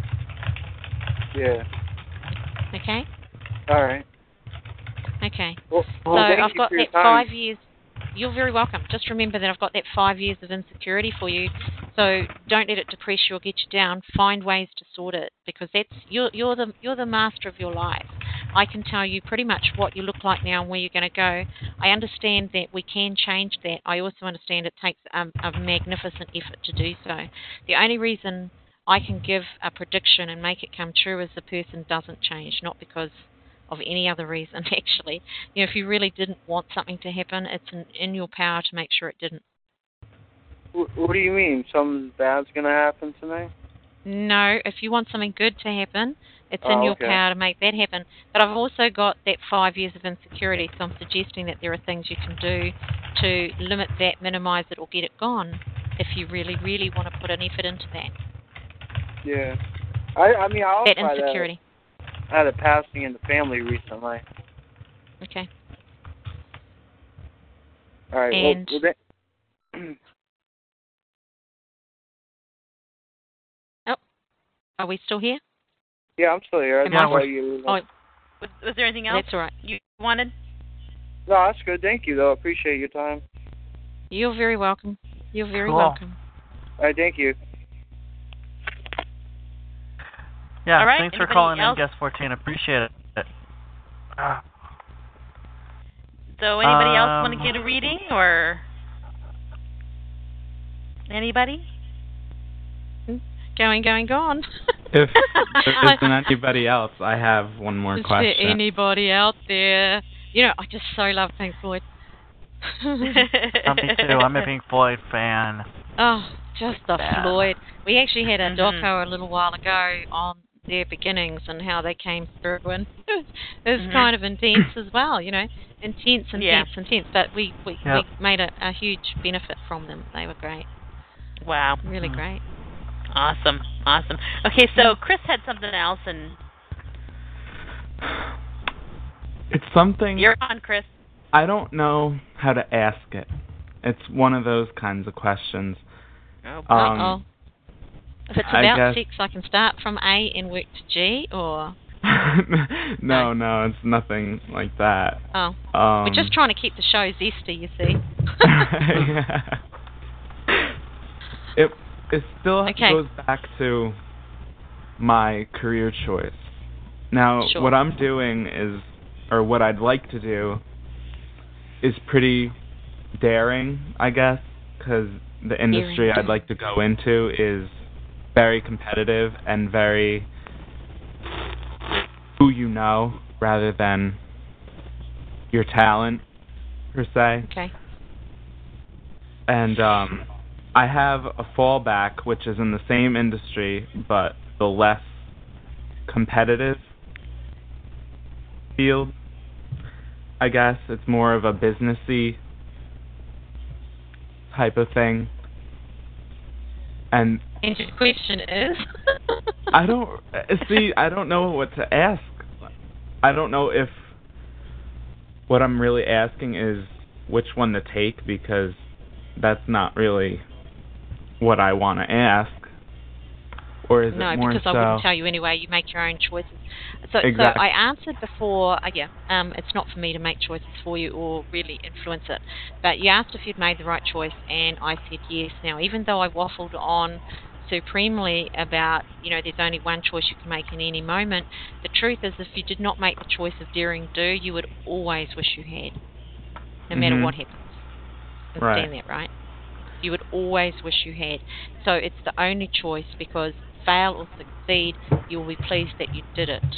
Yeah. Okay? All right. Okay. Well, so I've got that 5 years. You're very welcome. Just remember that I've got that 5 years of insecurity for you. So don't let it depress you or get you down. Find ways to sort it, because that's you're the master of your life. I can tell you pretty much what you look like now and where you're going to go. I understand that we can change that. I also understand it takes a magnificent effort to do so. The only reason I can give a prediction and make it come true is the person doesn't change, not because of any other reason, actually. You know, if you really didn't want something to happen, it's in your power to make sure it didn't. What do you mean? Something bad's going to happen tonight? No, if you want something good to happen, it's in your power to make that happen. But I've also got that 5 years of insecurity, so I'm suggesting that there are things you can do to limit that, minimize it, or get it gone if you really, really want to put an effort into that. Yeah. I mean, I also that insecurity. I had a passing in the family recently. Okay. All right. And are we still here? Yeah, I'm still here. Was there anything else that's all right. you wanted? No, that's good. Thank you, though. I appreciate your time. You're very welcome. You're very Cool. welcome. All right, thank you. Yeah, all right. Thanks for Anybody calling else? in, Guest 14. Appreciate it. So anybody else want to get a reading, or anybody? Going. If there isn't anybody else, I have one more question. Is there anybody out there? You know, I just so love Pink Floyd. Me too. I'm a Pink Floyd fan. Oh, just the Floyd. We actually had a doco a little while ago on their beginnings and how they came through, and it was kind of intense as well, you know. Intense. But we made a huge benefit from them. They were great. Wow. Really great. Awesome. Okay, so Chris had something else, and it's something. You're on, Chris. I don't know how to ask it. It's one of those kinds of questions. Oh. If it's about sex, I can start from A and work to G, or... No, it's nothing like that. Oh. We're just trying to keep the show zesty, you see. It still goes back to my career choice. Now, what I'm doing is, or what I'd like to do, is pretty daring, I guess, because the industry I'd like to go into is very competitive and very who you know rather than your talent, per se. Okay. And I have a fallback, which is in the same industry, but the less competitive field. I guess it's more of a businessy type of thing. And your question is? I don't know what to ask. I don't know if what I'm really asking is which one to take, because that's not really what I want to ask. Or is it more so... No, because I wouldn't tell you anyway. You make your own choices. So I answered before, it's not for me to make choices for you or really influence it. But you asked if you'd made the right choice, and I said yes. Now, even though I waffled on supremely about, there's only one choice you can make in any moment, the truth is if you did not make the choice of daring do, you would always wish you had, no matter what happens. Understand that, right? You would always wish you had. So it's the only choice, because fail or succeed, you will be pleased that you did it.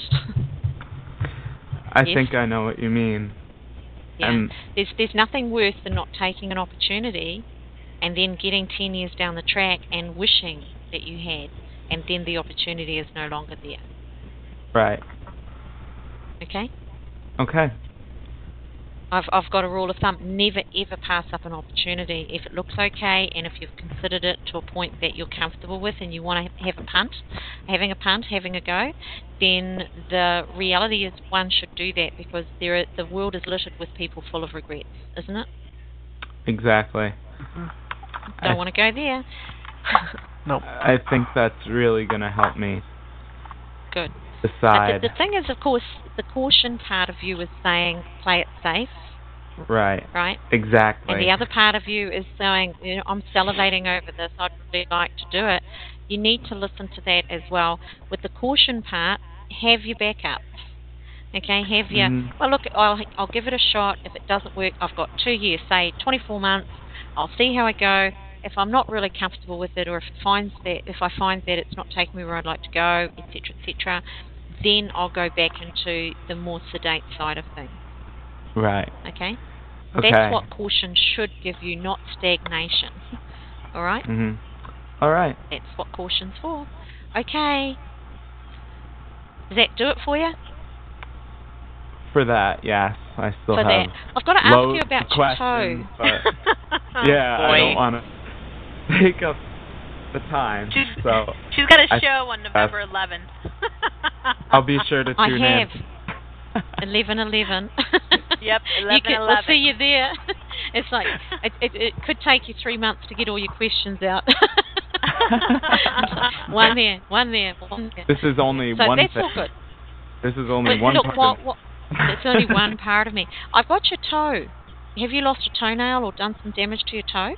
I think I know what you mean. Yeah. And there's nothing worse than not taking an opportunity and then getting 10 years down the track and wishing that you had, and then the opportunity is no longer there. Right. Okay? Okay. I've got a rule of thumb: never ever pass up an opportunity. If it looks okay, and if you've considered it to a point that you're comfortable with, and you want to having a go, then the reality is one should do that, because the world is littered with people full of regrets, isn't it? Exactly. Don't want to go there. Nope. I think that's really going to help me. Good. Decide. But the thing is, of course, the caution part of you is saying play it safe. Right. Right? Exactly. And the other part of you is saying, I'm salivating over this, I'd really like to do it. You need to listen to that as well. With the caution part, have your backup. Okay, have your, well, look, I'll give it a shot. If it doesn't work, I've got 2 years, say 24 months. I'll see how I go. If I'm not really comfortable with it, or if I find that it's not taking me where I'd like to go, etc., then I'll go back into the more sedate side of things. Right. Okay? Okay. That's what caution should give you, not stagnation. All right? Mhm. All right. That's what caution's for. Okay. Does that do it for you? For that, yes. I still for have that. I've got to ask you about your toe. But yeah, Boy. I don't want to take up the time. She's got a show on November 11th. I'll be sure to tune in. I have. 11/11. Yep, 11/11. We'll see you there. It's like it could take you 3 months to get all your questions out. one there. This is only one that's thing. all good. This is only but one look, part. It's only one part of me. I've got your toe. Have you lost a toenail or done some damage to your toe?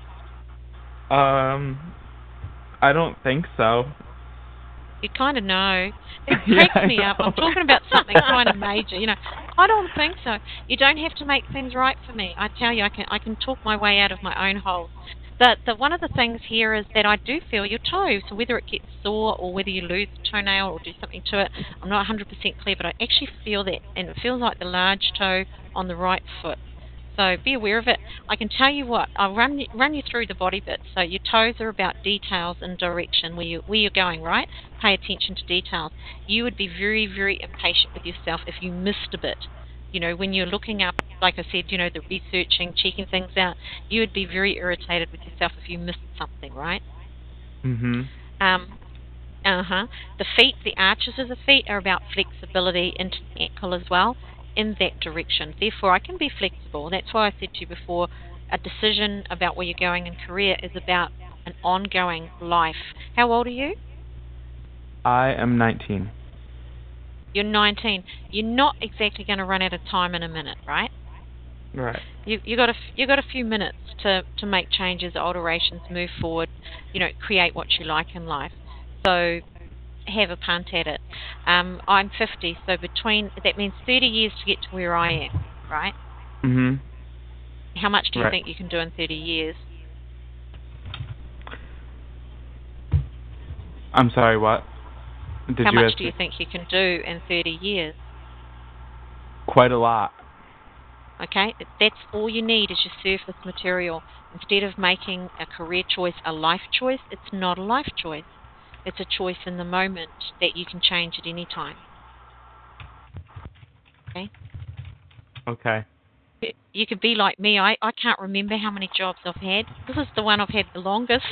I don't think so. You kind of know. It cracks me up. I'm talking about something kind of major. I don't think so. You don't have to make things right for me. I tell you, I can talk my way out of my own hole. The one of the things here is that I do feel your toe. So whether it gets sore or whether you lose a toenail or do something to it, I'm not 100% clear, but I actually feel that, and it feels like the large toe on the right foot. So be aware of it. I can tell you what, I'll run you through the body bits. So your toes are about details and direction, where you're going, right? Pay attention to details. You would be very, very impatient with yourself if you missed a bit. When you're looking up, like I said, the researching, checking things out, you would be very irritated with yourself if you missed something, right? Mhm. The feet, the arches of the feet are about flexibility into the ankle as well, in that direction. Therefore, I can be flexible. That's why I said to you before, a decision about where you're going in career is about an ongoing life. How old are you? I am 19. You're 19. You're not exactly going to run out of time in a minute, right? Right. You got a few minutes to make changes, alterations, move forward. Create what you like in life. So have a punt at it. I'm 50, so that means 30 years to get to where I am, right? Mhm. How much do you Right. think you can do in 30 years? I'm sorry, what? How much do you think you can do in 30 years? Quite a lot. Okay, that's all you need is your surface material. Instead of making a career choice a life choice, it's not a life choice. It's a choice in the moment that you can change at any time. Okay? Okay. You could be like me. I can't remember how many jobs I've had. This is the one I've had the longest.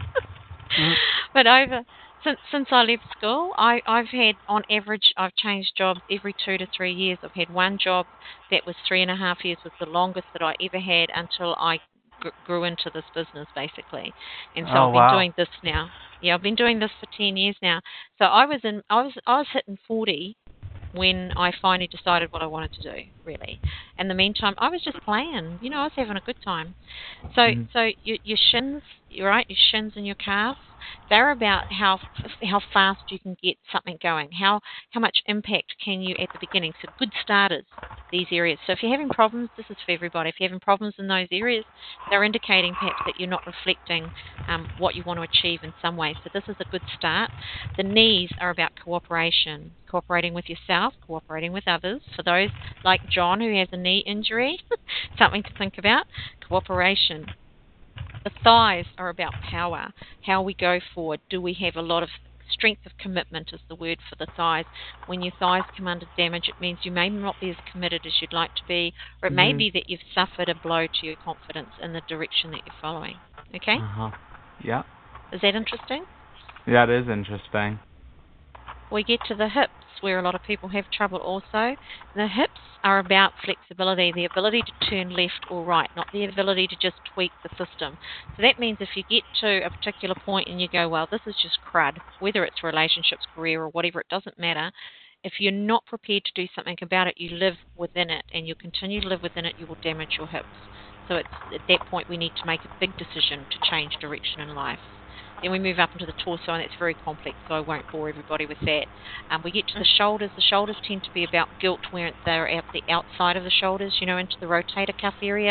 But since I left school, I've had, on average, I've changed jobs every 2 to 3 years. I've had one job that was 3.5 years, was the longest that I ever had until I grew into this business, basically. And so I've been doing this now. Yeah, I've been doing this for 10 years now. So I was hitting 40 when I finally decided what I wanted to do, really. In the meantime, I was just playing. I was having a good time. So your shins, your shins and your calves, they're about how fast you can get something going. How much impact can you at the beginning? So good starters, these areas. So if you're having problems, this is for everybody. If you're having problems in those areas, they're indicating perhaps that you're not reflecting what you want to achieve in some way. So this is a good start. The knees are about cooperation, cooperating with yourself, cooperating with others. For those like John who has a knee injury, something to think about, cooperation. The thighs are about power, how we go forward. Do we have a lot of strength of commitment is the word for the thighs. When your thighs come under damage, it means you may not be as committed as you'd like to be, or it may be that you've suffered a blow to your confidence in the direction that you're following. Okay? Yeah. Is that interesting? Yeah, it is interesting. We get to the hips, where a lot of people have trouble also. The hips are about flexibility, the ability to turn left or right, not the ability to just tweak the system. So that means if you get to a particular point and you go, well, this is just crud, whether it's relationships, career, or whatever, it doesn't matter. If you're not prepared to do something about it, you live within it, and you continue to live within it, you will damage your hips. So it's at that point we need to make a big decision to change direction in life. Then we move up into the torso, and it's very complex, so I won't bore everybody with that. We get to the shoulders. The shoulders tend to be about guilt, where they're at the outside of the shoulders, into the rotator cuff area,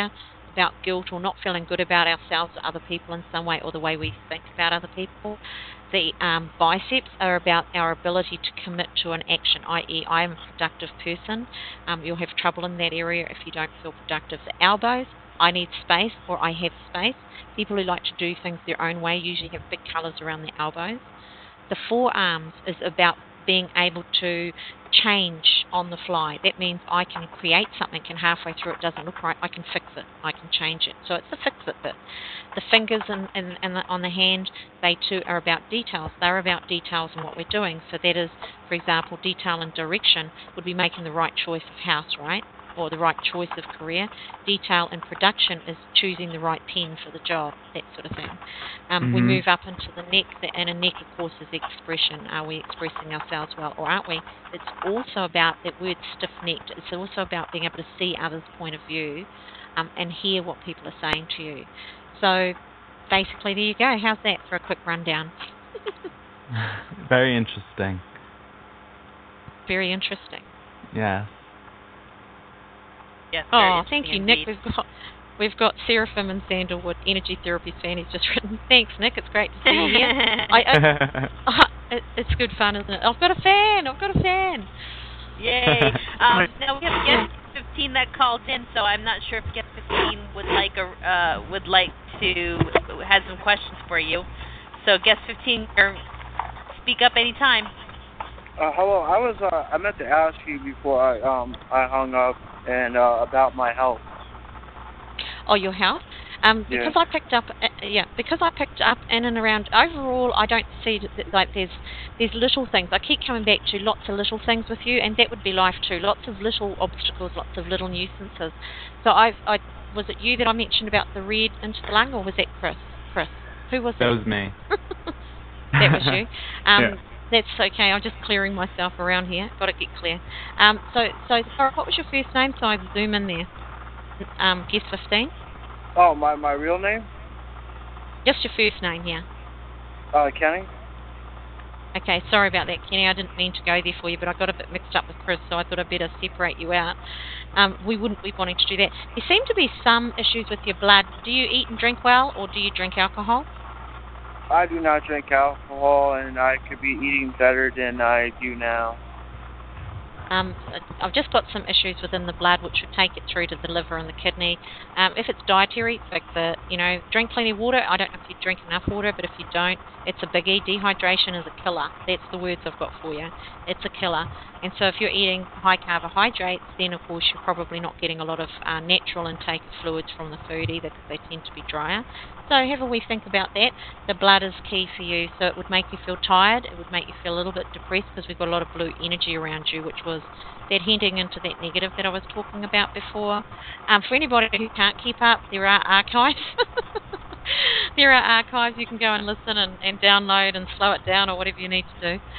about guilt or not feeling good about ourselves or other people in some way, or the way we think about other people. The biceps are about our ability to commit to an action, i.e. I am a productive person. You'll have trouble in that area if you don't feel productive. The elbows, I need space, or I have space. People who like to do things their own way usually have big colours around the elbows. The forearms is about being able to change on the fly. That means I can create something and halfway through it doesn't look right, I can fix it, I can change it. So it's the fix it bit. The fingers and on the hand, they too are about details. They're about details in what we're doing. So that is, for example, detail and direction would be making the right choice of house, right? Or the right choice of career. Detail and production is choosing the right pen for the job, that sort of thing. We move up into the neck, and a neck, of course, is expression. Are we expressing ourselves well, or aren't we? It's also about that word stiff-necked. It's also about being able to see others' point of view and hear what people are saying to you. So basically, there you go. How's that for a quick rundown? Very interesting. Very interesting. Yeah. Yes, oh, thank you, Nick. We've got Seraphim in Sandalwood, Energy Therapy fan. He's just written, thanks, Nick. It's great to see you here. It's good fun, isn't it? I've got a fan. Yay. Now we have guest 15 that called in, so I'm not sure if guest 15 would like to have some questions for you. So guest 15, speak up anytime. Hello. I meant to ask you before I hung up and about my health. Oh, your health? Because I picked up, in and around. Overall, I don't see like there's little things. I keep coming back to lots of little things with you, and that would be life too. Lots of little obstacles, lots of little nuisances. So I was it you that I mentioned about the red into the lung, or was that Chris? Who was that? That was me. That was you. That's okay. I'm just clearing myself around here. Got to get clear. So sorry, what was your first name? So I zoom in there. Guest 15. Oh, my real name? Just your first name, yeah. Kenny. Okay, sorry about that, Kenny. I didn't mean to go there for you, but I got a bit mixed up with Chris, so I thought I'd better separate you out. We wouldn't be wanting to do that. There seem to be some issues with your blood. Do you eat and drink well, or do you drink alcohol? I do not drink alcohol, and I could be eating better than I do now. I've just got some issues within the blood which would take it through to the liver and the kidney. If it's dietary, fix it. Drink plenty of water. I don't know if you drink enough water, but if you don't, it's a biggie. Dehydration is a killer. That's the words I've got for you. It's a killer. And so if you're eating high carbohydrates, then of course you're probably not getting a lot of natural intake of fluids from the food either, because they tend to be drier. So have a wee think about that. The blood is key for you, so it would make you feel tired. It would make you feel a little bit depressed because we've got a lot of blue energy around you, which was that hinting into that negative that I was talking about before. For anybody who can't keep up, there are archives. There are archives you can go and listen and download and slow it down or whatever you need to do.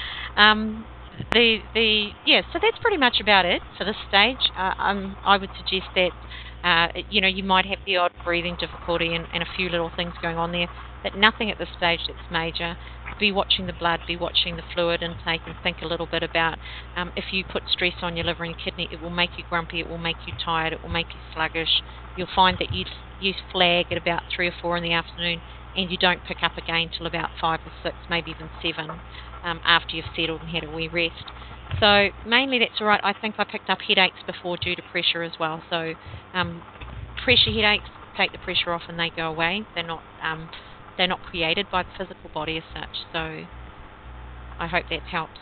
So that's pretty much about it for this stage. I would suggest that you might have the odd breathing difficulty and a few little things going on there, but nothing at this stage that's major. Be watching the blood, be watching the fluid intake, and think a little bit about if you put stress on your liver and kidney, it will make you grumpy, it will make you tired, it will make you sluggish. You'll find that you flag at about 3 or 4 in the afternoon, and you don't pick up again till about 5 or 6, maybe even 7, after you've settled and had a wee rest. So mainly that's all right. I think I picked up headaches before due to pressure as well. So pressure headaches, take the pressure off and they go away. They're not created by the physical body as such. So I hope that helps.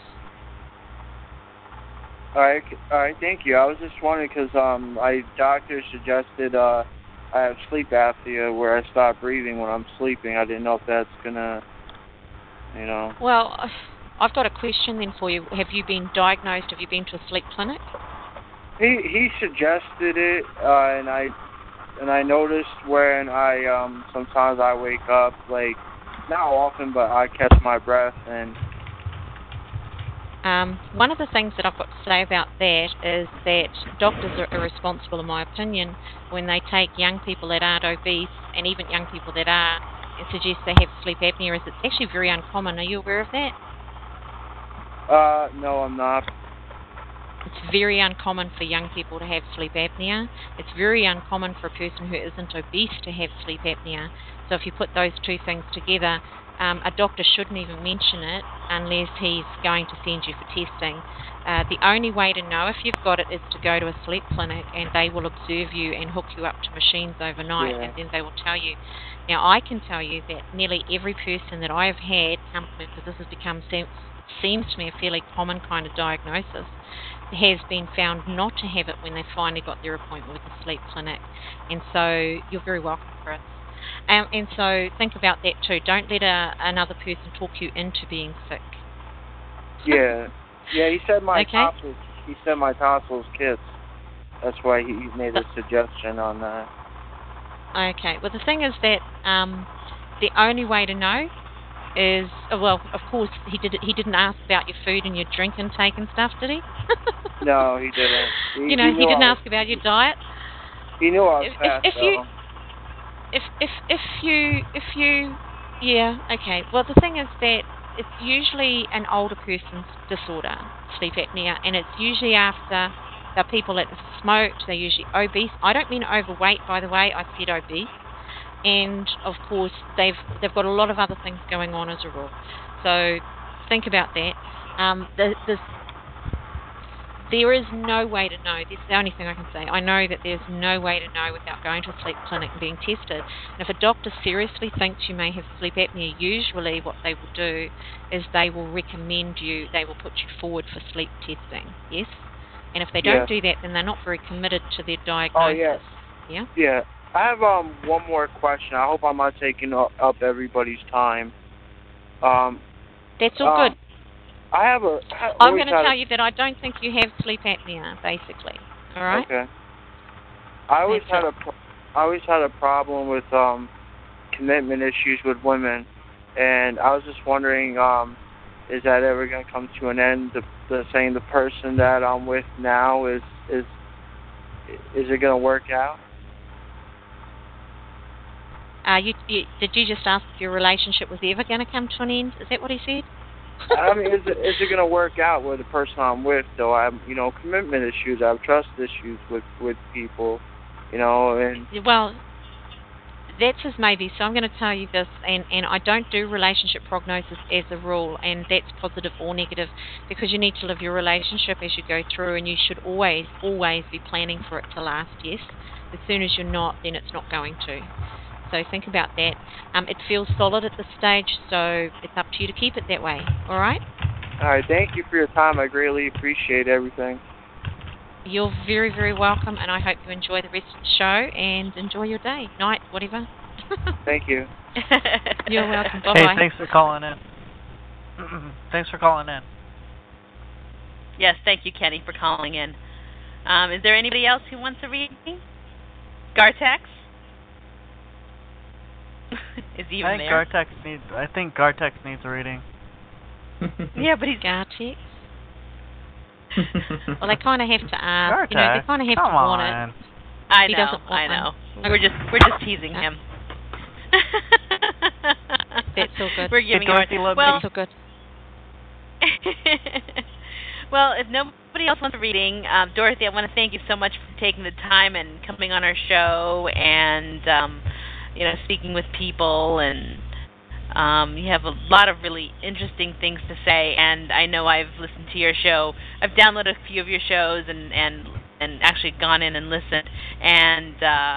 All right, thank you. I was just wondering because my doctor suggested I have sleep apnea where I stop breathing when I'm sleeping. I didn't know if that's gonna, Well, I've got a question then for you. Have you been diagnosed? Have you been to a sleep clinic? He suggested it, and I noticed when I sometimes I wake up, like not often, but I catch my breath and. One of the things that I've got to say about that is that doctors are irresponsible, in my opinion, when they take young people that aren't obese and even young people that are and suggest they have sleep apnea. It's actually very uncommon. Are you aware of that? No, I'm not. It's very uncommon for young people to have sleep apnea. It's very uncommon for a person who isn't obese to have sleep apnea. So if you put those two things together, a doctor shouldn't even mention it unless he's going to send you for testing. The only way to know if you've got it is to go to a sleep clinic, and they will observe you and hook you up to machines overnight, and then they will tell you. Now, I can tell you that nearly every person that I have had come, because this has become, seems to me, a fairly common kind of diagnosis, has been found not to have it when they finally got their appointment with the sleep clinic. And so you're very welcome, Chris. And so think about that too. Don't let another person talk you into being sick. Yeah. He said my tonsils. He said my tonsils kids. That's why he made a suggestion on that. Okay. Well, the thing is that the only way to know is, well, of course, he didn't ask about your food and your drink intake and stuff, did he? No, he didn't. He didn't ask about your diet. He knew I was fat, though. If you, yeah, okay. Well, the thing is that it's usually an older person's disorder, sleep apnea, and it's usually after the people that have smoked. They're usually obese. I don't mean overweight, by the way. I said obese. And of course, they've got a lot of other things going on as a rule. So think about that. There is no way to know. This is the only thing I can say. I know that there's no way to know without going to a sleep clinic and being tested. And if a doctor seriously thinks you may have sleep apnea, usually what they will do is they will recommend you, they will put you forward for sleep testing. Yes? And if they don't do that, then they're not very committed to their diagnosis. Oh, yes. Yeah? Yeah. I have one more question. I hope I'm not taking up everybody's time. That's all good. I'm going to tell you that I don't think you have sleep apnea, basically. All right? Okay. I always had a problem with commitment issues with women, and I was just wondering, is that ever going to come to an end? Saying the person that I'm with now is it going to work out? Did you just ask if your relationship was ever going to come to an end? Is that what he said? I mean, is it going to work out with the person I'm with, though? I have, commitment issues. I have trust issues with people, and... Well, that's his maybe, so I'm going to tell you this, and I don't do relationship prognosis as a rule, and that's positive or negative, because you need to live your relationship as you go through, and you should always be planning for it to last, yes? As soon as you're not, then it's not going to. So think about that. It feels solid at this stage, so it's up to you to keep it that way. All right? All right. Thank you for your time. I greatly appreciate everything. You're very, very welcome, and I hope you enjoy the rest of the show and enjoy your day, night, whatever. Thank you. You're welcome. Bye-bye. Hey, thanks for calling in. Thanks for calling in. Yes, thank you, Kenny, for calling in. Is there anybody else who wants to read me? Gartex? Is he even there? I think Gartex needs a reading. Yeah, but he's Gartex. Well, they kind of have to Gartex, they kind of have to want it. I know. We're just teasing him. That's all good. We're giving that's all good. Well, if nobody else wants a reading, Dorothy, I want to thank you so much for taking the time and coming on our show and speaking with people, and you have a lot of really interesting things to say, and I know I've listened to your show. I've downloaded a few of your shows and actually gone in and listened, and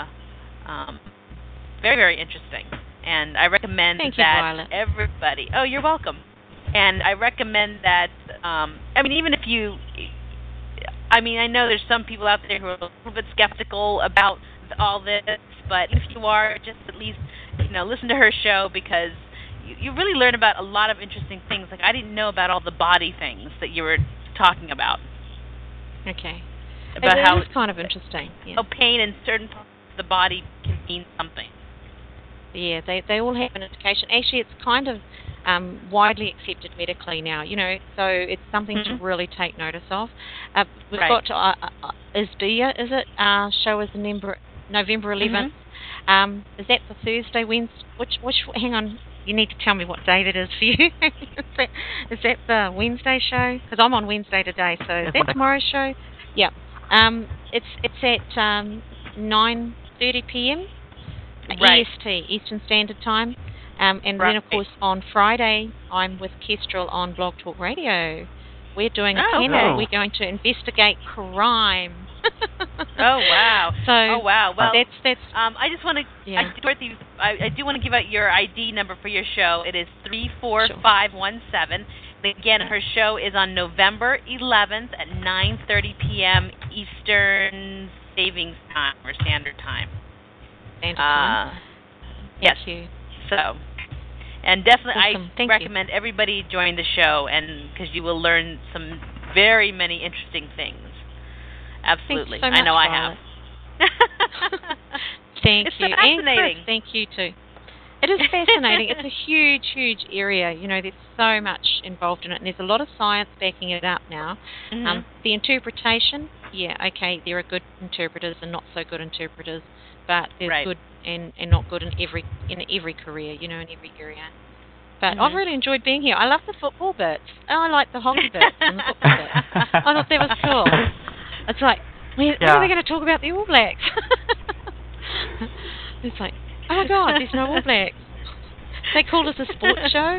very, very interesting. And I recommend that everybody... Oh, you're welcome. And I recommend that, even if you... I know there's some people out there who are a little bit skeptical about all this, but if you are, just at least, listen to her show, because you really learn about a lot of interesting things. Like, I didn't know about all the body things that you were talking about. Okay. About how it's kind of interesting. Yeah. Pain in certain parts of the body can mean something. Yeah, they all have an indication. Actually, it's kind of widely accepted medically now, so it's something to really take notice of. We've got ISBEA, is it? Show is November 11th. Is that the Thursday, Wednesday? Which? Hang on. You need to tell me what day that is for you. Is that the Wednesday show? Because I'm on Wednesday today, so is that tomorrow's show? Yeah. It's at 9:30 p.m. Right. EST, Eastern Standard Time. And then, of course, on Friday, I'm with Kestrel on Blog Talk Radio. We're doing a panel. We're going to investigate crime. Oh wow! Well, that's. I just want to, Dorothy. I do want to give out your ID number for your show. It is 34517. Again, her show is on November 11th at 9:30 p.m. Eastern Savings Time or Standard Time. Standard Time. Yes. Thank you. So, and definitely, awesome. I recommend everybody join the show, and because you will learn some very many interesting things. Absolutely. Thanks so much, I know I have. Thank it's you. Fascinating. And Chris, thank you too. It is fascinating. It's a huge, huge area. You know, there's so much involved in it, and there's a lot of science backing it up now. Mm-hmm. The interpretation, there are good interpreters and not so good interpreters, but there's good and not good in every career, you know, in every area. But I've really enjoyed being here. I love the football bits. I like the hockey bits and the football bits. I thought that was cool. It's like, when are they going to talk about the All Blacks? It's like, oh my God, there's no All Blacks. They called us a sports show.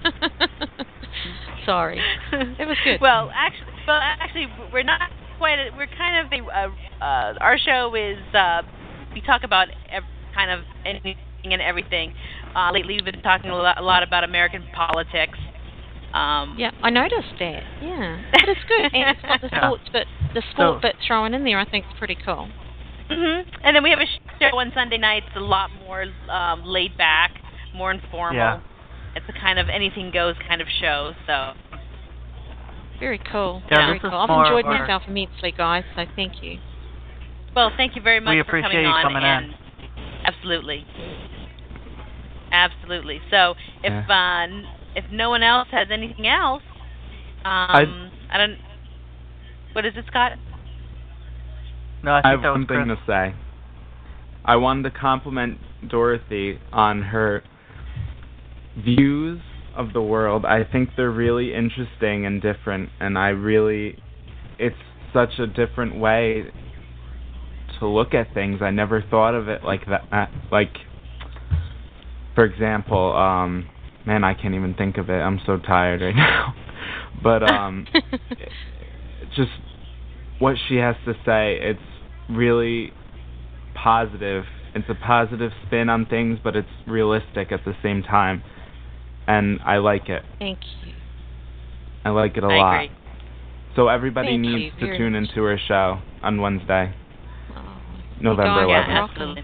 Sorry, it was good. Well, actually, we're not quite. We're kind of our show is we talk about kind of anything and everything. Lately, we've been talking a lot about American politics. Yeah, I noticed that. Yeah, but it's good, and it's got the sport bit thrown in there. I think is pretty cool. Mhm. And then we have a show on Sunday nights, a lot more laid back, more informal. Yeah. It's a kind of anything goes kind of show. So. Very cool. Yeah, very cool. I've enjoyed myself immensely, guys. So thank you. Well, thank you very much for coming on. Coming in. Absolutely. Absolutely. So if no one else has anything else, I don't. What is it, Scott? No, I have one thing to say. I wanted to compliment Dorothy on her views of the world. I think they're really interesting and different, and it's such a different way to look at things. I never thought of it like that. Like, for example, man, I can't even think of it. I'm so tired right now. But just what she has to say, it's really positive. It's a positive spin on things, but it's realistic at the same time. And I like it. Thank you. I like it a lot. Agree. So everybody needs to tune into her show on Wednesday, November 11th. Yeah, absolutely.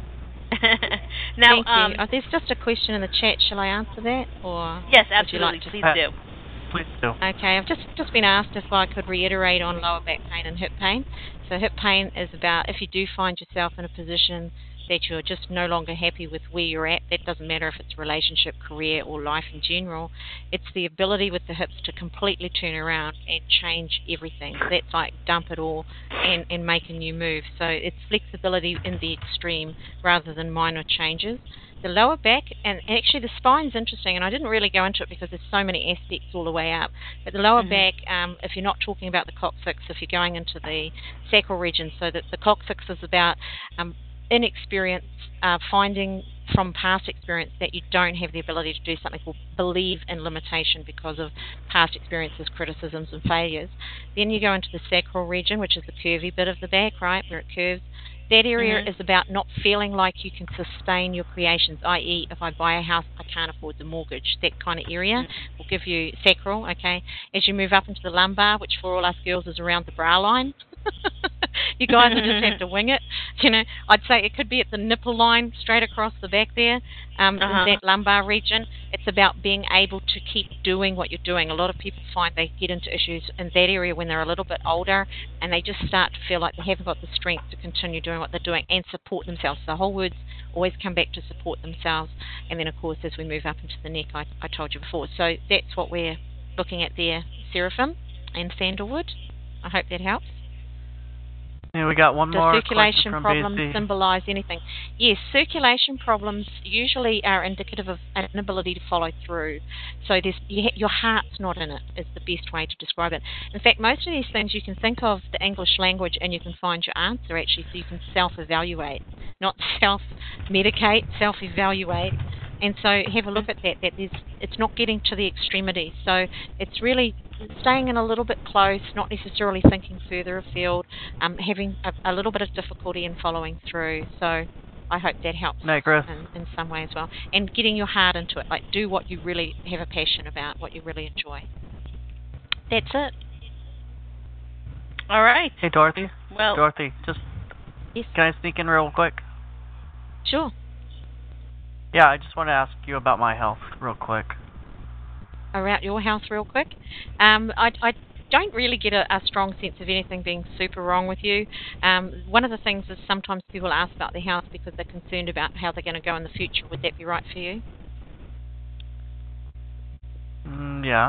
Now, thank you. There's just a question in the chat. Shall I answer that, or yes, Would absolutely. you like to? Please do. Please do. Okay, I've just been asked if I could reiterate on lower back pain and hip pain. So hip pain is about if you do find yourself in a position that you're just no longer happy with where you're at. That doesn't matter if it's relationship, career, or life in general. It's the ability with the hips to completely turn around and change everything. That's like dump it all and make a new move. So it's flexibility in the extreme rather than minor changes. The lower back, and actually the spine's interesting, and I didn't really go into it because there's so many aspects all the way up. But the lower back, if you're not talking about the coccyx, if you're going into the sacral region, so that the coccyx is about inexperience, finding from past experience that you don't have the ability to do something, or believe in limitation because of past experiences, criticisms, and failures. Then you go into the sacral region, which is the curvy bit of the back, right, where it curves. That area is about not feeling like you can sustain your creations, i.e., if I buy a house, I can't afford the mortgage. That kind of area will give you sacral, okay? As you move up into the lumbar, which for all us girls is around the bra line, you guys will just have to wing it. You know, I'd say it could be at the nipple line, straight across the back there, in that lumbar region. It's about being able to keep doing what you're doing. A lot of people find they get into issues in that area when they're a little bit older, and they just start to feel like they haven't got the strength to continue doing what they're doing and support themselves. So the whole words always come back to support themselves. And then, of course, as we move up into the neck, I told you before. So that's what we're looking at there, Seraphim and Sandalwood. I hope that helps. We got one more circulation from problems BC. symbolize anything? Yes, circulation problems usually are indicative of an inability to follow through. So your heart's not in it is the best way to describe it. In fact, most of these things you can think of the English language and you can find your answer actually, so you can self-evaluate, not self-medicate, self-evaluate. And so have a look at that it's not getting to the extremity. So it's really staying in a little bit close, not necessarily thinking further afield, having a little bit of difficulty in following through. So I hope that helps in some way as well. And getting your heart into it, like do what you really have a passion about, what you really enjoy. That's it. All right. Hey, Dorothy. Well, Dorothy, just yes. Can I sneak in real quick? Sure. Yeah, I just want to ask you about my health real quick. About your health real quick? I don't really get a strong sense of anything being super wrong with you. One of the things is sometimes people ask about their health because they're concerned about how they're going to go in the future. Would that be right for you? Yeah.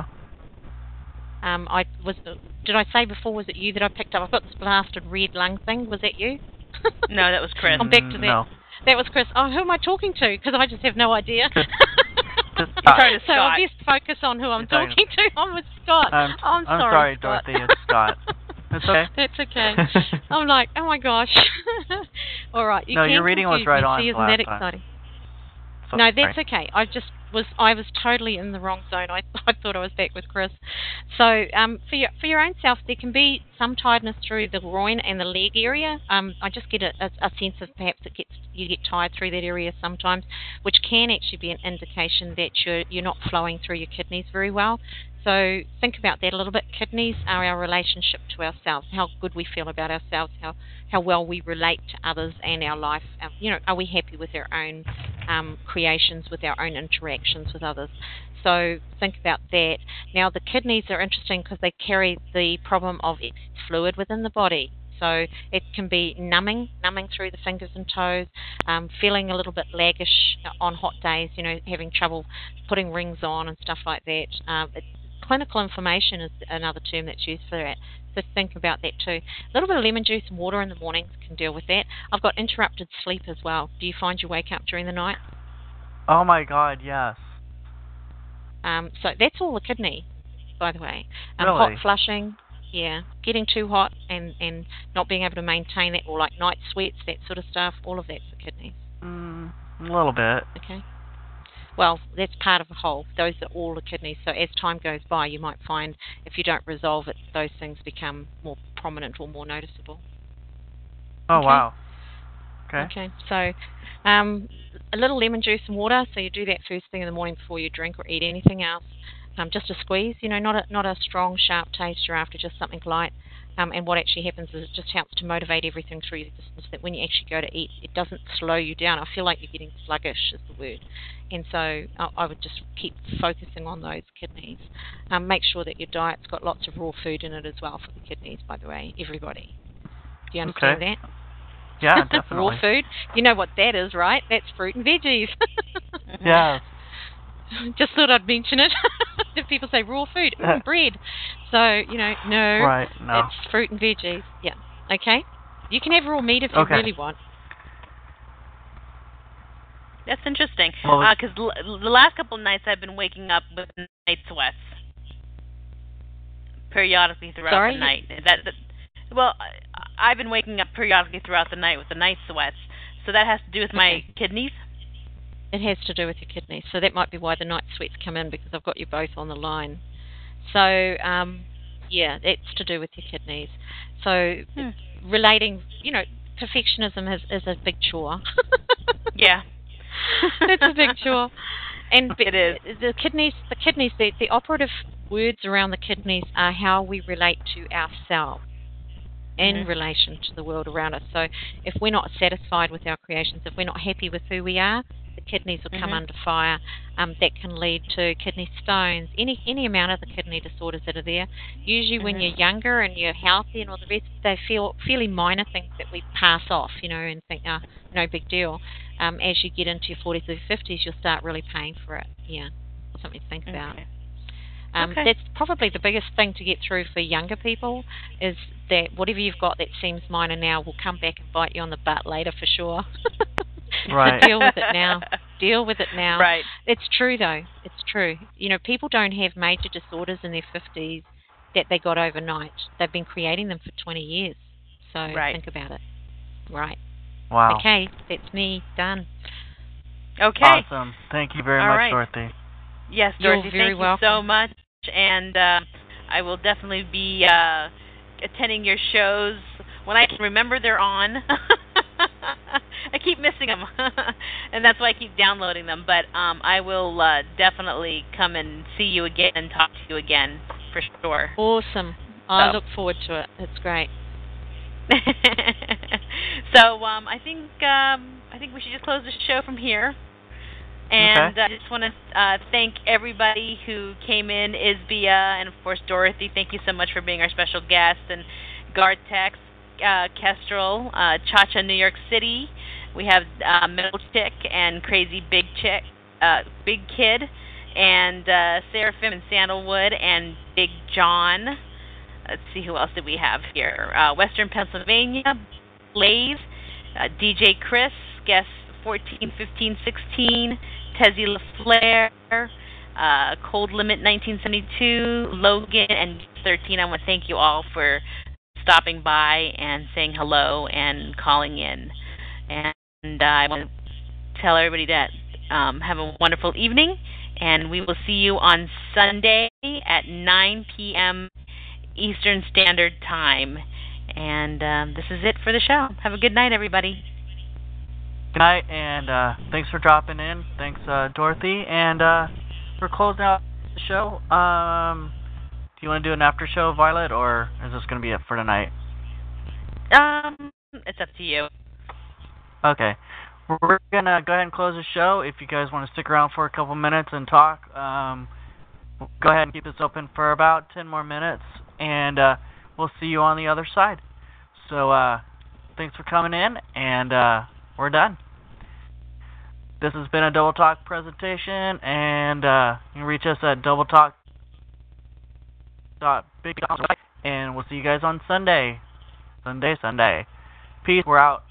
Did I say before, was it you that I picked up? I've got this blasted red lung thing. Was that you? No, that was Chris. I'm back to that. No. That was Chris. Oh, who am I talking to? Because I just have no idea. You're talking to so Scott. I'll best focus on who I'm talking to. I'm with Scott. I'm sorry, Scott. Dorothy. It's Scott. It's okay. That's okay. I'm like, oh my gosh. All right. Your reading was right on. See, isn't that exciting? So, no, that's okay. I was totally in the wrong zone. I thought I was back with Chris. So for your own self, there can be some tiredness through the groin and the leg area. I just get a sense of perhaps you get tired through that area sometimes, which can actually be an indication that you're not flowing through your kidneys very well. So think about that a little bit. Kidneys are our relationship to ourselves, how good we feel about ourselves, how well we relate to others and our life. Are we happy with our own creations, with our own interactions with others? So think about that. Now, the kidneys are interesting because they carry the problem of excess fluid within the body. So it can be numbing through the fingers and toes, feeling a little bit laggish on hot days, having trouble putting rings on and stuff like that. Clinical inflammation is another term that's used for that. So think about that too. A little bit of lemon juice and water in the mornings can deal with that. I've got interrupted sleep as well. Do you find you wake up during the night? Oh my God, yes. So that's all the kidney, by the way. Really? Hot flushing, yeah. Getting too hot and not being able to maintain that, or like night sweats, that sort of stuff, all of that's the kidneys. A little bit. Okay. Well, that's part of the whole. Those are all the kidneys. So as time goes by, you might find if you don't resolve it, those things become more prominent or more noticeable. Oh, okay. Wow. Okay. So a little lemon juice and water. So you do that first thing in the morning before you drink or eat anything else. Just a squeeze, not a strong, sharp taster after, just something light. And what actually happens is it just helps to motivate everything through your system so that when you actually go to eat, it doesn't slow you down. I feel like you're getting sluggish is the word. And so I would just keep focusing on those kidneys. Make sure that your diet's got lots of raw food in it as well for the kidneys, by the way, everybody. Do you understand that? Yeah, definitely. Raw food. You know what that is, right? That's fruit and veggies. Yeah. Just thought I'd mention it. If people say raw food, bread. So, no. Right, no. It's fruit and veggies. Yeah. Okay? You can have raw meat if you really want. That's interesting. Because the last couple of nights I've been waking up with night sweats periodically throughout the night. I've been waking up periodically throughout the night with the night sweats. So that has to do with my kidneys? It has to do with your kidneys. So that might be why the night sweats come in, because I've got you both on the line. So, it's to do with your kidneys. So relating, perfectionism is a big chore. Yeah. It's a big chore. And it is. The kidneys, the operative words around the kidneys are how we relate to ourselves in relation to the world around us. So if we're not satisfied with our creations, if we're not happy with who we are, the kidneys will come under fire. That can lead to kidney stones, any amount of the kidney disorders that are there. Usually when you're younger and you're healthy and all the rest, they feel fairly minor things that we pass off, and think, no big deal. As you get into your 40s or 50s, you'll start really paying for it. Yeah, something to think about. That's probably the biggest thing to get through for younger people, is that whatever you've got that seems minor now will come back and bite you on the butt later for sure. Right. So deal with it now. Deal with it now. Right. It's true, though. It's true. You know, people don't have major disorders in their 50s that they got overnight. They've been creating them for 20 years. So think about it. Right. Wow. Okay, that's me. Done. Okay. Awesome. Thank you very much, Dorothy. Yes, Dorothy, You're very thank welcome. you so much. And I will definitely be attending your shows when I can remember they're on. I keep missing them, and that's why I keep downloading them. But I will definitely come and see you again and talk to you again for sure. Awesome. I look forward to it. It's great. So I think we should just close the show from here. And I just want to thank everybody who came in, Isbia, and of course Dorothy. Thank you so much for being our special guest, and Gartex, Kestrel, Cha-Cha New York City. We have Middle Chick and Crazy Big Chick, Big Kid, and Seraphim and Sandalwood and Big John. Let's see, who else did we have here? Western Pennsylvania, Blaze, DJ Chris, guest 14, 15, 16, Tezzy LaFleur, Cold Limit 1972, Logan, and 13. I want to thank you all for stopping by and saying hello and calling in. And I want to tell everybody that have a wonderful evening, and we will see you on Sunday at 9 p.m. Eastern Standard Time. And this is it for the show. Have a good night, everybody. Good night, and thanks for dropping in. Thanks, Dorothy. And we're closing out the show. Do you want to do an after show, Violet, or is this going to be it for tonight? It's up to you. Okay. We're going to go ahead and close the show. If you guys want to stick around for a couple minutes and talk, go ahead and keep this open for about 10 more minutes, and we'll see you on the other side. So thanks for coming in, and we're done. This has been a Double Talk presentation, and you can reach us at doubletalk.big, and we'll see you guys on Sunday. Sunday. Peace. We're out.